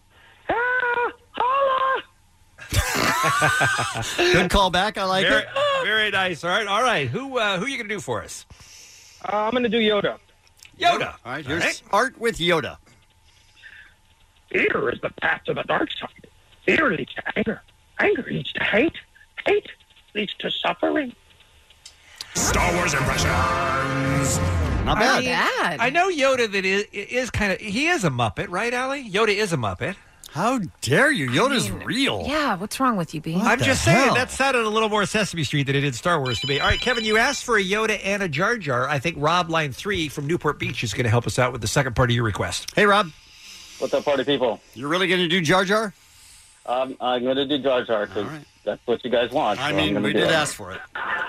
Good call back. I like very, it. Very nice. All right, all right. Who uh, who are you going to do for us? Uh, I'm going to do Yoda. Yoda. All right, here's Art with Yoda. Fear is the path to the dark side. Fear leads to anger. Anger leads to hate. Hate leads to suffering. Star Wars impressions. Not I bad. mean, I know Yoda that is, is kind of, he is a Muppet, right, Allie? Yoda is a Muppet. How dare you? Yoda's real. Yeah, what's wrong with you, Bean? I'm just saying, that sounded a little more Sesame Street than it did Star Wars to me. All right, Kevin, you asked for a Yoda and a Jar Jar. I think Rob, line three from Newport Beach, is going to help us out with the second part of your request. Hey, Rob. What's up, party people? You're really going to do Jar Jar? Um, I'm going to do Jar Jar because that's what you guys want. I so mean, I'm gonna we do did it. ask for it.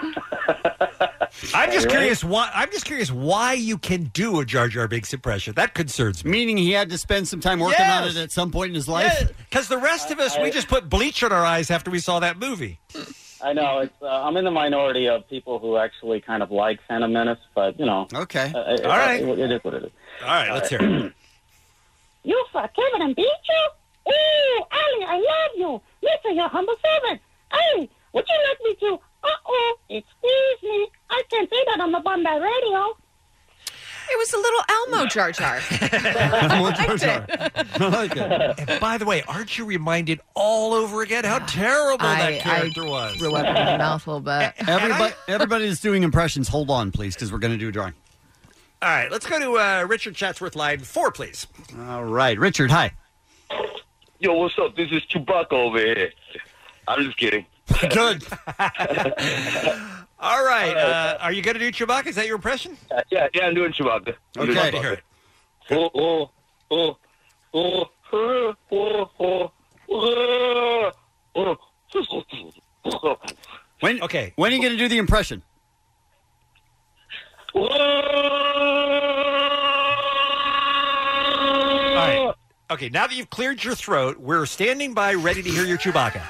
I'm just you ready? curious why. I'm just curious why you can do a Jar Jar Binks impression. That concerns me. Meaning he had to spend some time working on Yes. it at some point in his life? Because the rest of us, we just put bleach in our eyes after we saw that movie. I know. It's, uh, I'm in the minority of people who actually kind of like Phantom Menace, but, you know. Okay. Uh, it, All right. It, it is what it is. All right, let's hear it. You for Kevin and Bean Show? Ooh, Allie, I love you. Listen, your humble servant. Hey, would you like me to? Uh-oh, excuse me. I can't say that on the Bombay radio. It was a little Elmo Jar Jar. Elmo Jar Jar. I like it. And by the way, aren't you reminded all over again how terrible I- that character I was? threw up in my mouth a little bit. Everybody, everybody that's doing impressions, hold on, please, because we're going to do a drawing. All right, let's go to uh, Richard Chatsworth, line four, please. All right, Richard, hi. Yo, what's up? This is Chewbacca over here. I'm just kidding. Good. All right, uh, are you going to do Chewbacca? Is that your impression? Uh, yeah, yeah, I'm doing Chewbacca. I'm Okay, doing love to hear it. Oh, oh, oh, oh, oh, oh, oh, oh, oh. When, okay. When are you going to do the impression? All right. Okay, now that you've cleared your throat, we're standing by ready to hear your Chewbacca.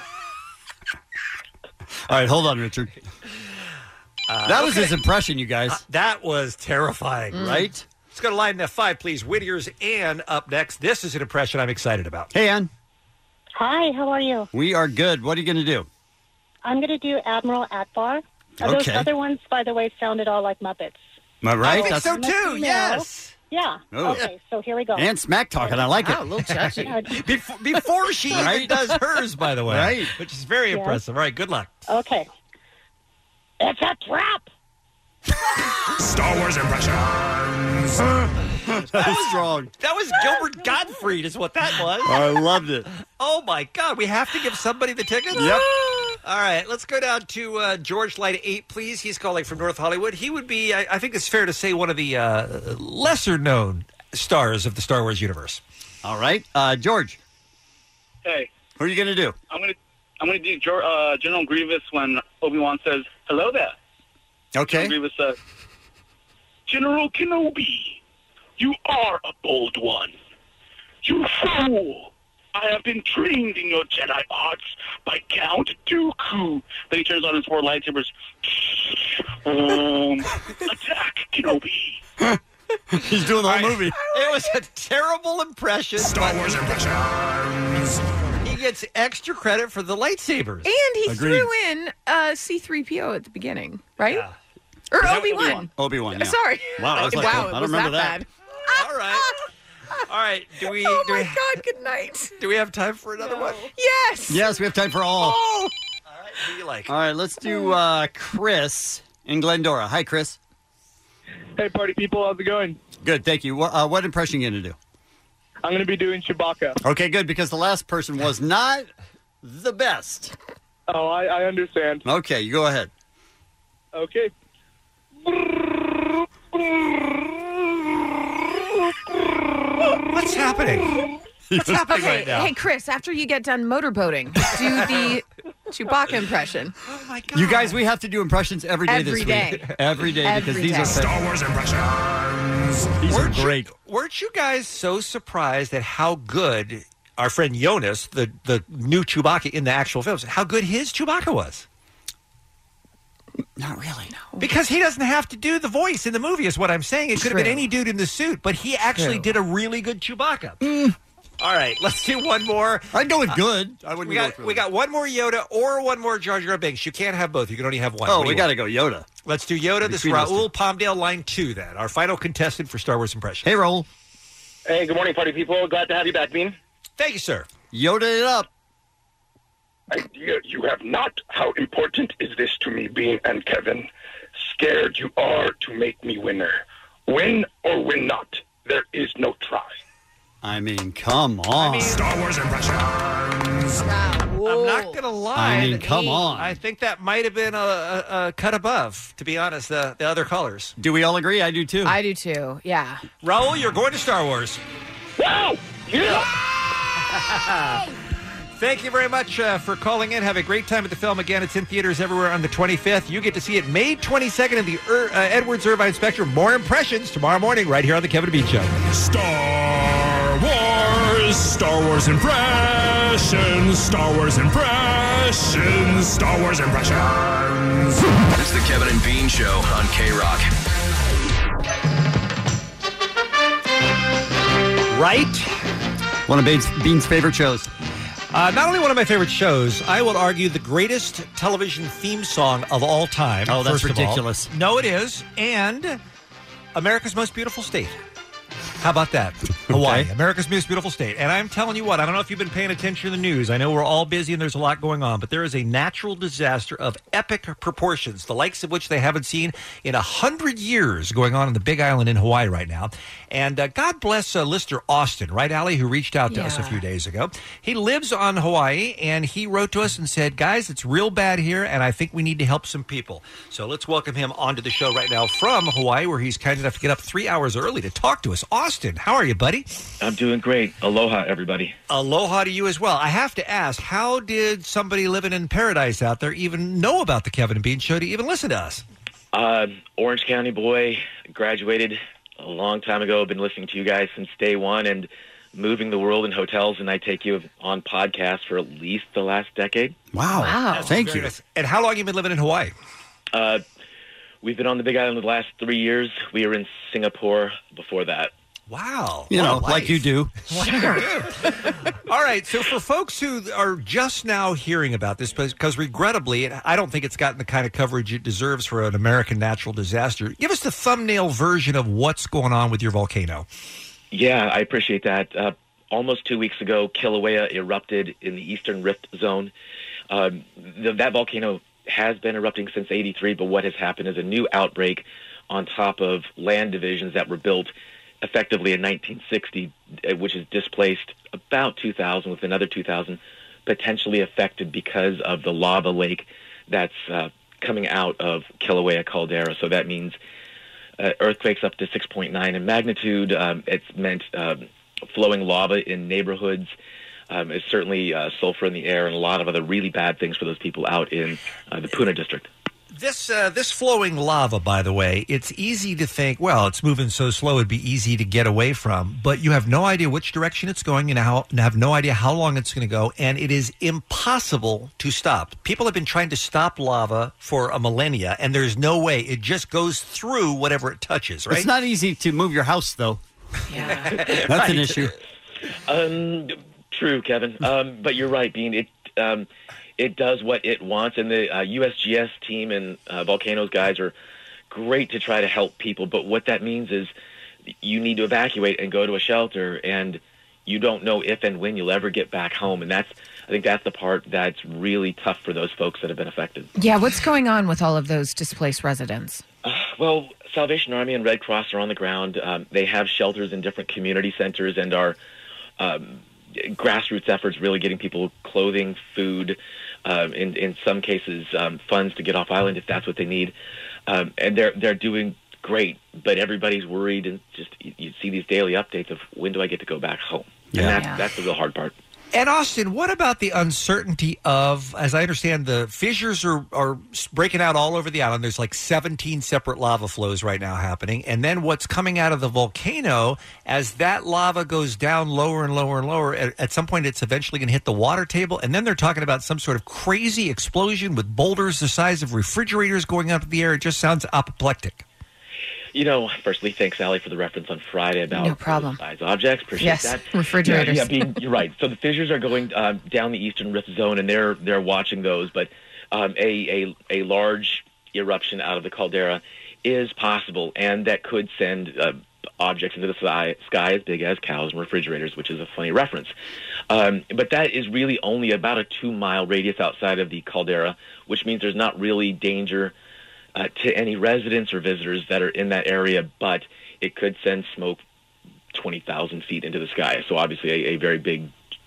All right, hold on, Richard. Uh, that was okay. his impression, you guys. Uh, that was terrifying, Mm. right? Let's go to line five, please. Whittier's Ann up next. This is an impression I'm excited about. Hey, Ann. Hi, how are you? We are good. What are you going to do? I'm going to do Admiral Akbar. Uh, Those Okay. other ones, by the way, sounded all like Muppets. Am I right? Oh, That's- I'm a female. yes. Yeah. Oh. Okay, so here we go. And smack talking. I like it. Wow, a little judgy. Before, before she even Right? does hers, by the way. Right. Which is very Yeah. impressive. All right, good luck. Okay. It's a trap. Star Wars impressions. That was strong. That was Gilbert Gottfried is what that was. I loved it. Oh, my God. We have to give somebody the tickets? Yep. All right, let's go down to uh, George, line eight, please. He's calling from North Hollywood. He would be, I, I think it's fair to say, one of the uh, lesser-known stars of the Star Wars universe. All right. Uh, George, Hey, who are you going to do? I'm gonna I'm gonna do Jor- uh, General Grievous when Obi-Wan says, "Hello there." Okay. General Grievous says, "General Kenobi, you are a bold one. You fool! I have been trained in your Jedi arts by Count Dooku." Then he turns on his four lightsabers. Um, attack Kenobi. He's doing the whole movie. It was a terrible impression. Star Wars impressions. He gets extra credit for the lightsabers. And he Agreed. threw in uh, C three P O at the beginning, right? Or that Obi-Wan. Obi-Wan, yeah. Sorry. Wow, I was like, wow, I it don't was remember that, that. bad. All right. All right. Do we, Oh, do my we, God, good night. do we have time for another one? Yes. Yes, we have time for all. Oh. All right. Who do you like? All right, let's do uh, Chris in Glendora. Hi, Chris. Hey, party people, how's it going? Good, thank you. What, uh, what impression are you going to do? I'm going to be doing Chewbacca. Okay, good, because the last person was not the best. Oh, I, I understand. Okay, you go ahead. Okay. What's happening? What's happening Okay, right now? hey, Chris, after you get done motorboating, do the Chewbacca impression. Oh, my God. You guys, we have to do impressions every day Every this day. week. Every day, because Every these day. are Star Wars impressions. These are Weren't you- great. weren't you guys so surprised at how good our friend Jonas, the, the new Chewbacca in the actual films, how good his Chewbacca was? Not really, no. Because he doesn't have to do the voice in the movie, is what I'm saying. It could have been True. any dude in the suit, but he actually True. did a really good Chewbacca. All right, let's do one more. I'd go with good. I wouldn't We go got with really. we got one more Yoda or one more Jar Jar Binks. You can't have both. You can only have one. Oh, What do we you got want? to go Yoda. Let's do Yoda. This is Between those two. Raul Palmdale, line two. Then our final contestant for Star Wars impression. Hey, Raul. Hey, good morning, party people. Glad to have you back, Bean. Thank you, sir. Yoda it up. Idea you have not. How important is this to me, Bean and Kevin? Scared you are to make me winner. Win or win not. There is no try. I mean, come on. Star Wars impressions. I'm not going to lie. I mean, come on. I think that might have been a, a, a cut above, to be honest, the, the other colors. Do we all agree? I do too. I do too, yeah. Raul, you're going to Star Wars. Wow! Yeah! Thank you very much uh, for calling in. Have a great time at the film. Again, it's in theaters everywhere on the twenty-fifth. You get to see it May twenty-second in the Ir- uh, Edwards Irvine Spectrum. More impressions tomorrow morning right here on the Kevin and Bean Show. Star Wars, Star Wars impressions, Star Wars impressions, Star Wars impressions. It's the Kevin and Bean Show on K-Rock. Right? One of Bean's, Bean's favorite shows. Uh, not only one of my favorite shows, I will argue the greatest television theme song of all time. Oh, that's first of all. ridiculous. No, it is. And America's most beautiful state. How about that? Hawaii, America's most beautiful state. And I'm telling you what, I don't know if you've been paying attention to the news. I know we're all busy and there's a lot going on, but there is a natural disaster of epic proportions, the likes of which they haven't seen in a hundred years going on in the Big Island in Hawaii right now. And uh, God bless uh, listener Austin, right, Allie, who reached out to Yeah. us a few days ago. He lives on Hawaii, and he wrote to us and said, guys, it's real bad here, and I think we need to help some people. So let's welcome him onto the show right now from Hawaii, where he's kind enough to get up three hours early to talk to us. Austin, how are you, buddy? I'm doing great. Aloha, everybody. Aloha to you as well. I have to ask, how did somebody living in paradise out there even know about the Kevin and Bean Show to even listen to us? Uh, Orange County boy, graduated a long time ago. Been listening to you guys since day one and moving the world in hotels, and I take you on podcasts for at least the last decade. Wow. Wow. Thank Very you. nice. And how long have you been living in Hawaii? Uh, we've been on the Big Island the last three years. We were in Singapore before that. Wow. You know, What a like you life. do. All right, so for folks who are just now hearing about this, because regrettably, I don't think it's gotten the kind of coverage it deserves for an American natural disaster, give us the thumbnail version of what's going on with your volcano. Yeah, I appreciate that. Uh, almost two weeks ago, Kilauea erupted in the Eastern Rift Zone. Um, the, that volcano has been erupting since eighty-three, but what has happened is a new outbreak on top of land divisions that were built effectively in nineteen sixty, uh, which has displaced about two thousand, with another two thousand potentially affected because of the lava lake that's uh, coming out of Kilauea caldera. So that means uh, earthquakes up to six point nine in magnitude. Um, it's meant um, flowing lava in neighborhoods. Um, it's certainly uh, sulfur in the air and a lot of other really bad things for those people out in uh, the Puna district. This uh, this flowing lava, by the way, it's easy to think, well, it's moving so slow it'd be easy to get away from, but you have no idea which direction it's going and how, and have no idea how long it's going to go, and it is impossible to stop. People have been trying to stop lava for a millennia, and there's no way. It just goes through whatever it touches, right? It's not easy to move your house, though. That's Right. an issue. Um, true, Kevin. Um, but you're right, Bean. It um, it does what it wants, and the uh, U S G S team and uh, Volcanoes guys are great to try to help people. But what that means is you need to evacuate and go to a shelter, and you don't know if and when you'll ever get back home. And that's, I think, that's the part that's really tough for those folks that have been affected. Yeah, what's going on with all of those displaced residents? Uh, well, Salvation Army and Red Cross are on the ground. Um, they have shelters in different community centers and are um, grassroots efforts really getting people clothing, food, um, in, in some cases um, funds to get off island if that's what they need. Um, and they're they're doing great, but everybody's worried, and just you, you see these daily updates of when do I get to go back home? Yeah. And that's, Yeah. that's the real hard part. And Austin, what about the uncertainty of, as I understand, the fissures are, are breaking out all over the island. There's like seventeen separate lava flows right now happening. And then what's coming out of the volcano, as that lava goes down lower and lower and lower, at, at some point it's eventually going to hit the water table. And then they're talking about some sort of crazy explosion with boulders the size of refrigerators going up in the air. It just sounds apoplectic. You know, firstly, thanks, Allie, for the reference on Friday about No problem. size objects. Appreciate Yes, that. refrigerators. Yeah, yeah being, you're right. So the fissures are going uh, down the Eastern Rift Zone, and they're they're watching those. But um, a, a a large eruption out of the caldera is possible, and that could send uh, objects into the sky, sky as big as cows and refrigerators, which is a funny reference. Um, but that is really only about a two-mile radius outside of the caldera, which means there's not really danger Uh, to any residents or visitors that are in that area, but it could send smoke twenty thousand feet into the sky. So obviously a, a very big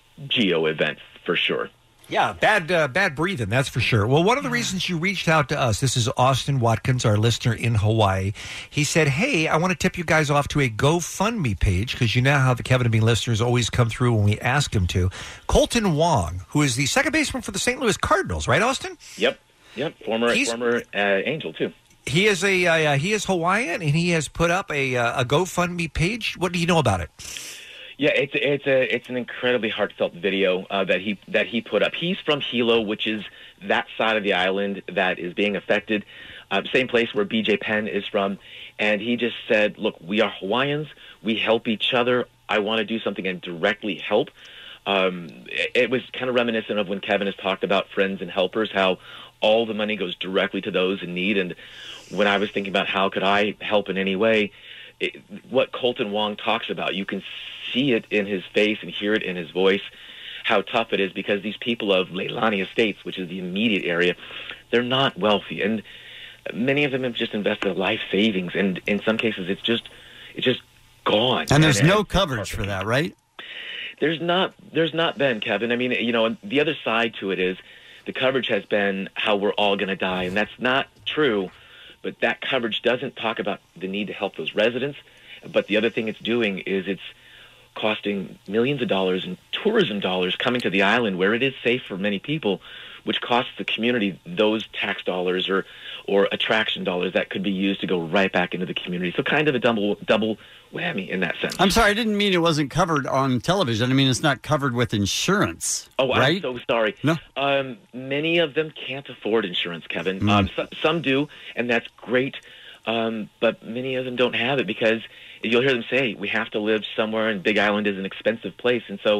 geo event for sure. Yeah, bad uh, bad breathing, that's for sure. Well, one of the reasons you reached out to us, this is Austin Watkins, our listener in Hawaii. He said, hey, I want to tip you guys off to a GoFundMe page, because you know how the Kevin and Bean listeners always come through when we ask them to. Colton Wong, who is the second baseman for the Saint Louis Cardinals, right, Austin? Yep. Yep, former He's- former uh, Angel too. He is a uh, he is Hawaiian, and he has put up a uh, a GoFundMe page. What do you know about it? Yeah, it's it's a it's an incredibly heartfelt video uh, that he that he put up. He's from Hilo, which is that side of the island that is being affected. Uh, same place where B J Penn is from, and he just said, "Look, we are Hawaiians. We help each other. I want to do something and directly help." Um, it, it was kind of reminiscent of when Kevin has talked about friends and helpers, how all the money goes directly to those in need. And when I was thinking about how could I help in any way, it, what Colton Wong talks about. You can see it in his face and hear it in his voice, how tough it is, because these people of Leilani Estates, which is the immediate area, they're not wealthy, and many of them have just invested life savings, and in some cases it's just it's just gone. And there's and, no and, coverage for that, right? There's not there's not been, Kevin. I mean, you know, the other side to it is the coverage has been how we're all going to die, and that's not true. But that coverage doesn't talk about the need to help those residents. But the other thing it's doing is it's costing millions of dollars in tourism dollars coming to the island where it is safe for many people, which costs the community those tax dollars or or attraction dollars that could be used to go right back into the community. So kind of a double double whammy in that sense. I'm sorry, I didn't mean it wasn't covered on television. I mean, it's not covered with insurance. Oh, right? I'm so sorry. No. Um, many of them can't afford insurance, Kevin. Mm. Um, so, some do, and that's great. Um, but many of them don't have it because you'll hear them say, we have to live somewhere, and Big Island is an expensive place. And so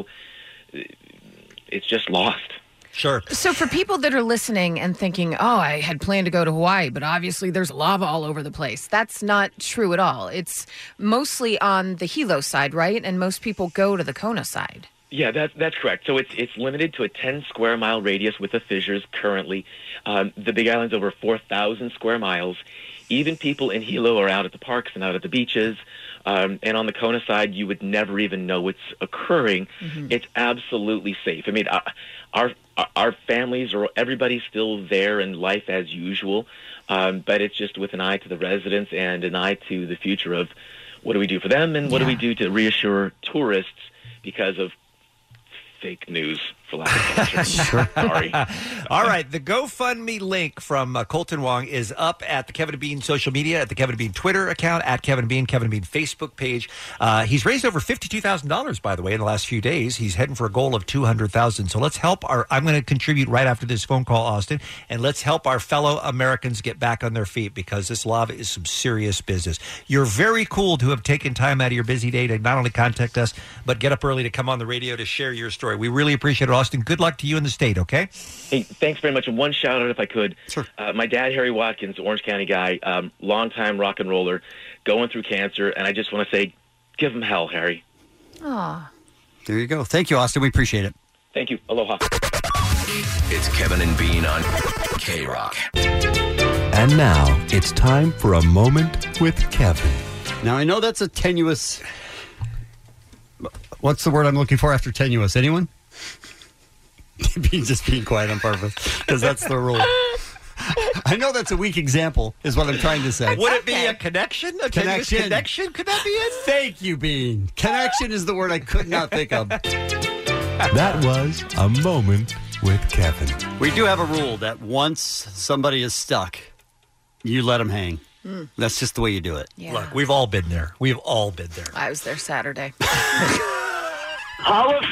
it's just lost. Sure. So for people that are listening and thinking, oh, I had planned to go to Hawaii, but obviously there's lava all over the place. That's not true at all. It's mostly on the Hilo side, right? And most people go to the Kona side. Yeah, that's that's correct. So it's it's limited to a ten square mile radius with the fissures currently. Um, the Big Island's over four thousand square miles. Even people in Hilo are out at the parks and out at the beaches. Um, and on the Kona side, you would never even know what's occurring. Mm-hmm. It's absolutely safe. I mean, our our families or everybody's still there in life as usual, um, but it's just with an eye to the residents and an eye to the future of what do we do for them and what yeah. do we do to reassure tourists because of fake news, for lack of better term. Sure. Sorry. All right. The GoFundMe link from uh, Colton Wong is up at the Kevin and Bean social media, at the Kevin and Bean Twitter account, at Kevin and Bean, Kevin and Bean Facebook page. Uh, he's raised over fifty-two thousand dollars, by the way, in the last few days. He's heading for a goal of two hundred thousand dollars. So let's help our, I'm going to contribute right after this phone call, Austin, and let's help our fellow Americans get back on their feet because this lava is some serious business. You're very cool to have taken time out of your busy day to not only contact us, but get up early to come on the radio to share your story. We really appreciate it, Austin. Good luck to you in the state, okay? Hey, thanks very much. And one shout out, if I could. Sure. Uh, my dad, Harry Watkins, Orange County guy, um, longtime rock and roller, going through cancer. And I just want to say, give him hell, Harry. Aw. There you go. Thank you, Austin. We appreciate it. Thank you. Aloha. It's Kevin and Bean on K-Rock. And now it's time for a moment with Kevin. Now, I know that's a tenuous... What's the word I'm looking for after tenuous? Anyone? Just being quiet on purpose, because that's the rule. I know that's a weak example, is what I'm trying to say. Would it be a connection? A tenuous Connection. connection? Could that be it? Thank you, Bean. Connection is the word I could not think of. That was a moment with Kevin. We do have a rule that once somebody is stuck, you let them hang. Mm. That's just the way you do it. Yeah. Look, we've all been there. We've all been there. I was there Saturday. Hall of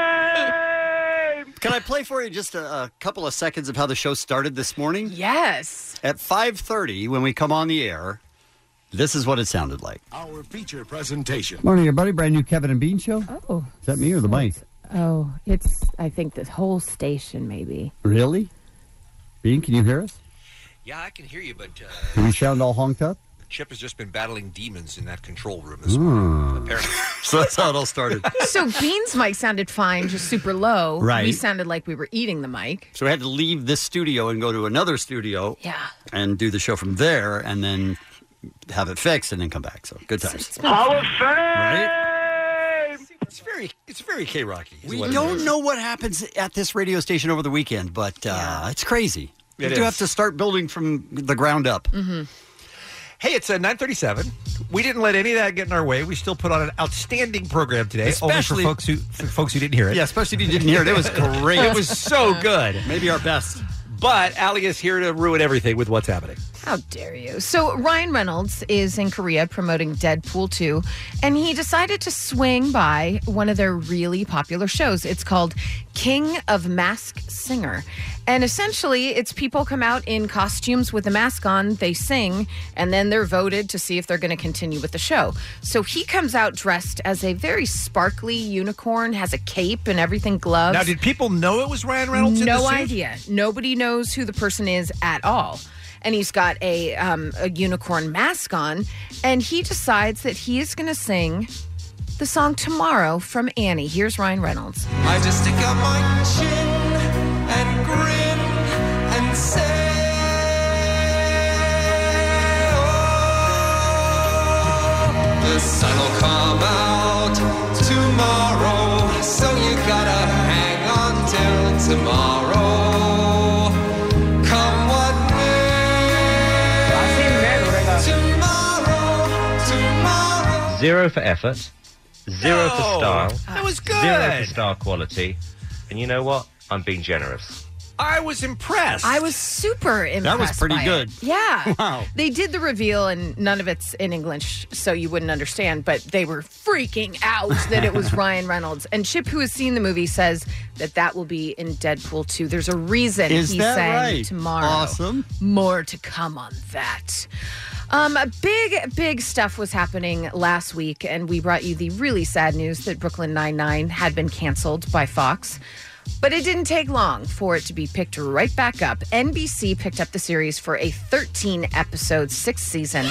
Fame! Can I play for you just a, a couple of seconds of how the show started this morning? Yes. At five thirty, when we come on the air, this is what it sounded like. Our feature presentation. Morning, everybody. Brand new Kevin and Bean show. Oh. Is that me or the mic? Oh, it's, I think, the whole station, maybe. Really? Bean, can you hear us? Yeah, I can hear you, but uh, Do we sound all honked up? Chip has just been battling demons in that control room this Mm. morning, apparently. So that's how it all started. So Bean's mic sounded fine, just super low. Right. We sounded like we were eating the mic. So we had to leave this studio and go to another studio. Yeah. And do the show from there and then have it fixed and then come back. So good times. Hall of Fame! Right? It's very, it's very K-Rocky. We don't know what happens at this radio station over the weekend, but uh, it's crazy. It we do is. have to start building from the ground up. Mm-hmm. Hey, it's uh, nine thirty-seven. We didn't let any of that get in our way. We still put on an outstanding program today, Especially- only for folks who for folks who didn't hear it. Yeah, especially if you didn't hear it. It was great. It was so good. Maybe our best. But Allie is here to ruin everything with what's happening. How dare you? So Ryan Reynolds is in Korea promoting Deadpool two, and he decided to swing by one of their really popular shows. It's called King of Masked Singer. And essentially, it's people come out in costumes with a mask on, they sing, and then they're voted to see if they're going to continue with the show. So he comes out dressed as a very sparkly unicorn, has a cape and everything, gloves. Now, did people know it was Ryan Reynolds in the No suit? idea. Nobody knows who the person is at all. and he's got a, um, a unicorn mask on, and he decides that he is going to sing the song Tomorrow from Annie. Here's Ryan Reynolds. I just stick out my chin and grin and say, oh, the sun will come out tomorrow, so you gotta hang on till tomorrow. Come what may, tomorrow, tomorrow. Zero for effort, zero No, for style. that was good. Zero for star quality. And you know what? I'm being generous. I was impressed. I was super impressed. That was pretty by it. good. Yeah. Wow. They did the reveal, and none of it's in English, so you wouldn't understand, but they were freaking out that it was Ryan Reynolds. And Chip, who has seen the movie, says that that will be in Deadpool two. There's a reason Is he that sang right? tomorrow. Awesome. More to come on that. Um, big, big stuff was happening last week, and we brought you the really sad news that Brooklyn Nine-Nine had been canceled by Fox. But it didn't take long for it to be picked right back up. N B C picked up the series for a thirteen-episode sixth season.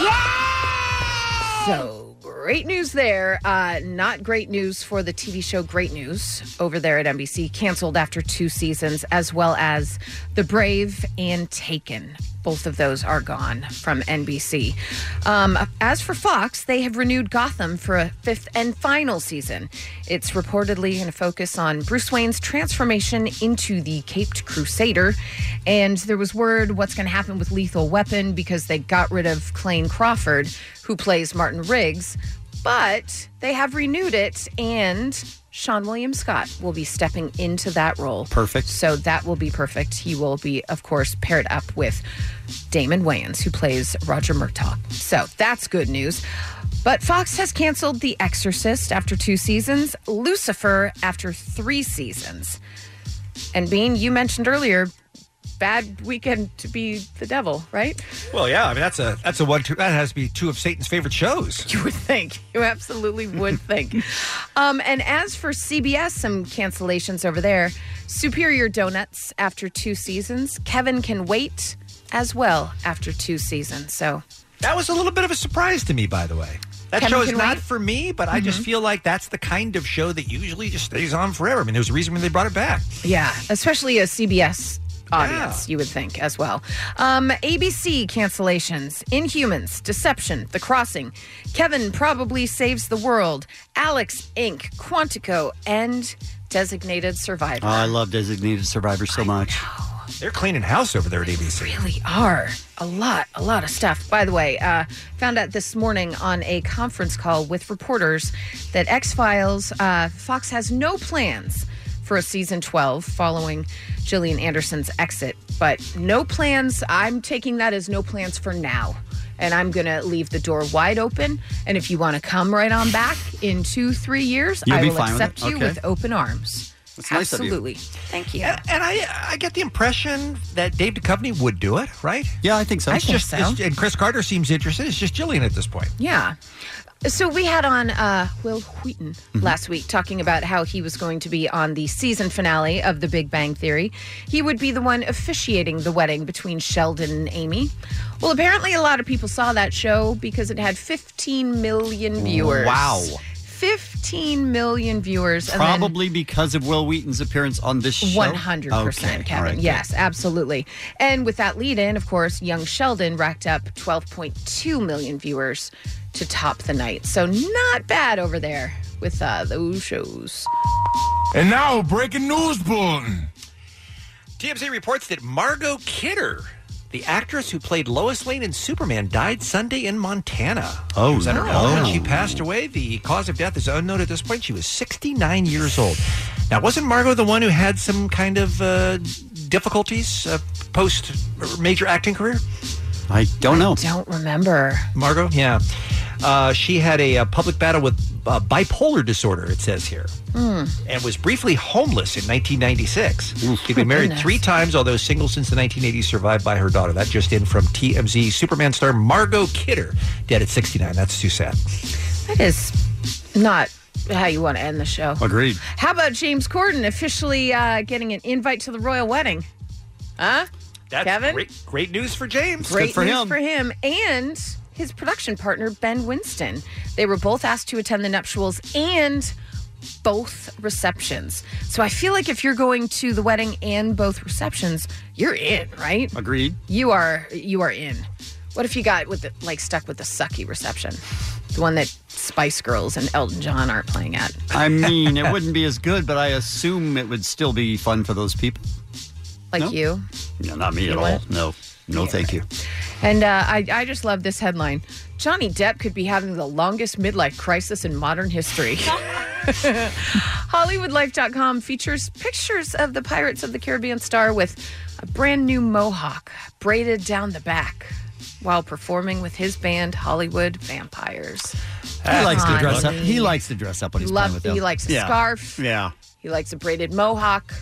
So, great news there. Uh, not great news for the T V show Great News over there at N B C. Canceled after two seasons, as well as The Brave and Taken. Both of those are gone from N B C. Um, as for Fox, they have renewed Gotham for a fifth and final season. It's reportedly going to focus on Bruce Wayne's transformation into the Caped Crusader. And there was word what's going to happen with Lethal Weapon because they got rid of Clayne Crawford, who plays Martin Riggs. But they have renewed it, and Sean William Scott will be stepping into that role. Perfect. So that will be perfect. He will be, of course, paired up with Damon Wayans, who plays Roger Murtaugh. So that's good news. But Fox has canceled The Exorcist after two seasons, Lucifer after three seasons. And Bean, you mentioned earlier, bad weekend to be the devil, right? Well, yeah. I mean, that's a that's a one. Two, that has to be two of Satan's favorite shows. You would think. You absolutely would think. Um, and as for C B S, some cancellations over there. Superior Donuts after two seasons. Kevin Can Wait as well after two seasons. So that was a little bit of a surprise to me, by the way. That Kevin show is Can not Wait? for me, but I just Mhm. feel like that's the kind of show that usually just stays on forever. I mean, there's a reason when they brought it back. yeah, especially a C B S audience, you would think as well. Um, A B C cancellations. Inhumans, Deception, The Crossing, Kevin Probably Saves the World, Alex Incorporated, Quantico, and Designated Survivor. Oh, I love Designated Survivor so much. They're cleaning house over there at A B C. Really are. A lot, a lot of stuff. By the way, uh, found out this morning on a conference call with reporters that X-Files, uh, Fox has no plans for a season twelve following Gillian Anderson's exit. But no plans. I'm taking that as no plans for now. And I'm going to leave the door wide open. And if you want to come right on back in two, three years, You'll I be will fine with it? accept you Okay. with open arms. That's nice of you. Absolutely. Thank you. And, and I I get the impression that Dave Duchovny would do it, right? Yeah, I think so. I It's think just, so. it's- and Chris Carter seems interested. It's just Gillian at this point. Yeah. So we had on uh, Will Wheaton Mm-hmm. last week talking about how he was going to be on the season finale of The Big Bang Theory. He would be the one officiating the wedding between Sheldon and Amy. Well, apparently a lot of people saw that show because it had fifteen million viewers. Wow. fifteen million viewers. and then- Probably because of Will Wheaton's appearance on this show. one hundred percent, Okay, Kevin. all right, good. Yes, absolutely. And with that lead in, of course, young Sheldon racked up twelve point two million viewers to top the night. So not bad over there with uh, those shows. And now, breaking news bulletin. T M Z reports that Margot Kidder, the actress who played Lois Lane in Superman, died Sunday in Montana. Oh, It was at her no. home when she passed away. The cause of death is unknown at this point. She was sixty-nine years old. Now, wasn't Margot the one who had some kind of uh, difficulties uh, post major acting career? I don't know. Don't remember. Margot? Yeah. Uh, she had a, a public battle with uh, bipolar disorder, it says here, Mm. and was briefly homeless in nineteen ninety-six. She'd been married Goodness. three times, although single since the nineteen eighties, survived by her daughter. That just in from T M Z. Superman star Margot Kidder, dead at sixty-nine. That's too sad. That is not how you want to end the show. Agreed. How about James Corden officially uh, getting an invite to the royal wedding? Huh? That's Kevin? great, great news for James. Great news for him and his production partner, Ben Winston. They were both asked to attend the nuptials and both receptions. So I feel like if you're going to the wedding and both receptions, you're in, right? Agreed. You are you are in. What if you got with the, like stuck with the sucky reception? The one that Spice Girls and Elton John aren't playing at. I mean, it wouldn't be as good, but I assume it would still be fun for those people. Like No? you. No, not me You at all. wouldn't? No. No, thank you. And uh, I, I just love this headline. Johnny Depp could be having the longest midlife crisis in modern history. Hollywood Life dot com features pictures of the Pirates of the Caribbean star with a brand new mohawk braided down the back while performing with his band Hollywood Vampires. He likes to Come dress on. up. He likes to dress up when he's Love- playing with them. he likes a Yeah. scarf. Yeah. He likes a braided mohawk.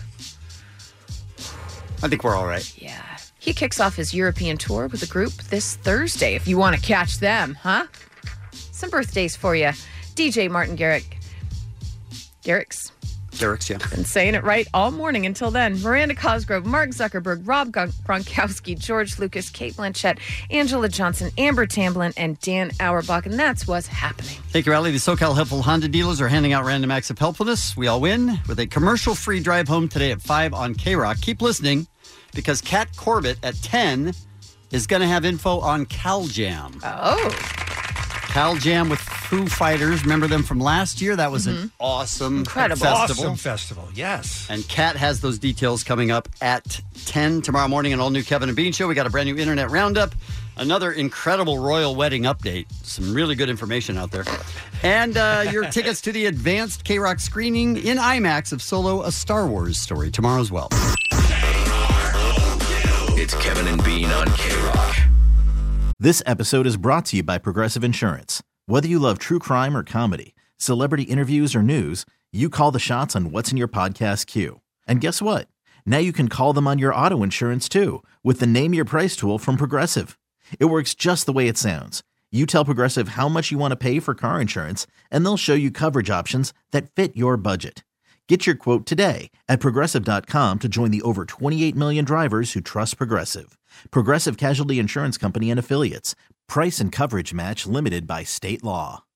I think we're all right. Yeah. He kicks off his European tour with a group this Thursday, if you want to catch them, huh? Some birthdays for you. D J Martin Garrick. Garrix. Garrix, yeah. Been saying it right all morning until then. Miranda Cosgrove, Mark Zuckerberg, Rob Gon- Gronkowski, George Lucas, Kate Blanchett, Angela Johnson, Amber Tamblyn, and Dan Auerbach. And that's what's happening. Thank you, Allie. The SoCal Helpful Honda dealers are handing out random acts of helpfulness. We all win with a commercial-free drive home today at five on K-Rock. Keep listening because Kat Corbett at ten is going to have info on Cal Jam. Oh. Cal Jam with Foo Fighters. Remember them from last year? That was an awesome Incredible. festival. Awesome festival, yes. And Kat has those details coming up at ten tomorrow morning. An all-new Kevin and Bean show. We got a brand new internet roundup. Another incredible royal wedding update. Some really good information out there. And uh, your tickets to the advanced K-Rock screening in IMAX of Solo, a Star Wars story tomorrow as well. It's Kevin and Bean on K-Rock. This episode is brought to you by Progressive Insurance. Whether you love true crime or comedy, celebrity interviews or news, you call the shots on what's in your podcast queue. And guess what? Now you can call them on your auto insurance too with the Name Your Price tool from Progressive. It works just the way it sounds. You tell Progressive how much you want to pay for car insurance, and they'll show you coverage options that fit your budget. Get your quote today at Progressive dot com to join the over twenty-eight million drivers who trust Progressive. Progressive Casualty Insurance Company and Affiliates. Price and coverage match limited by state law.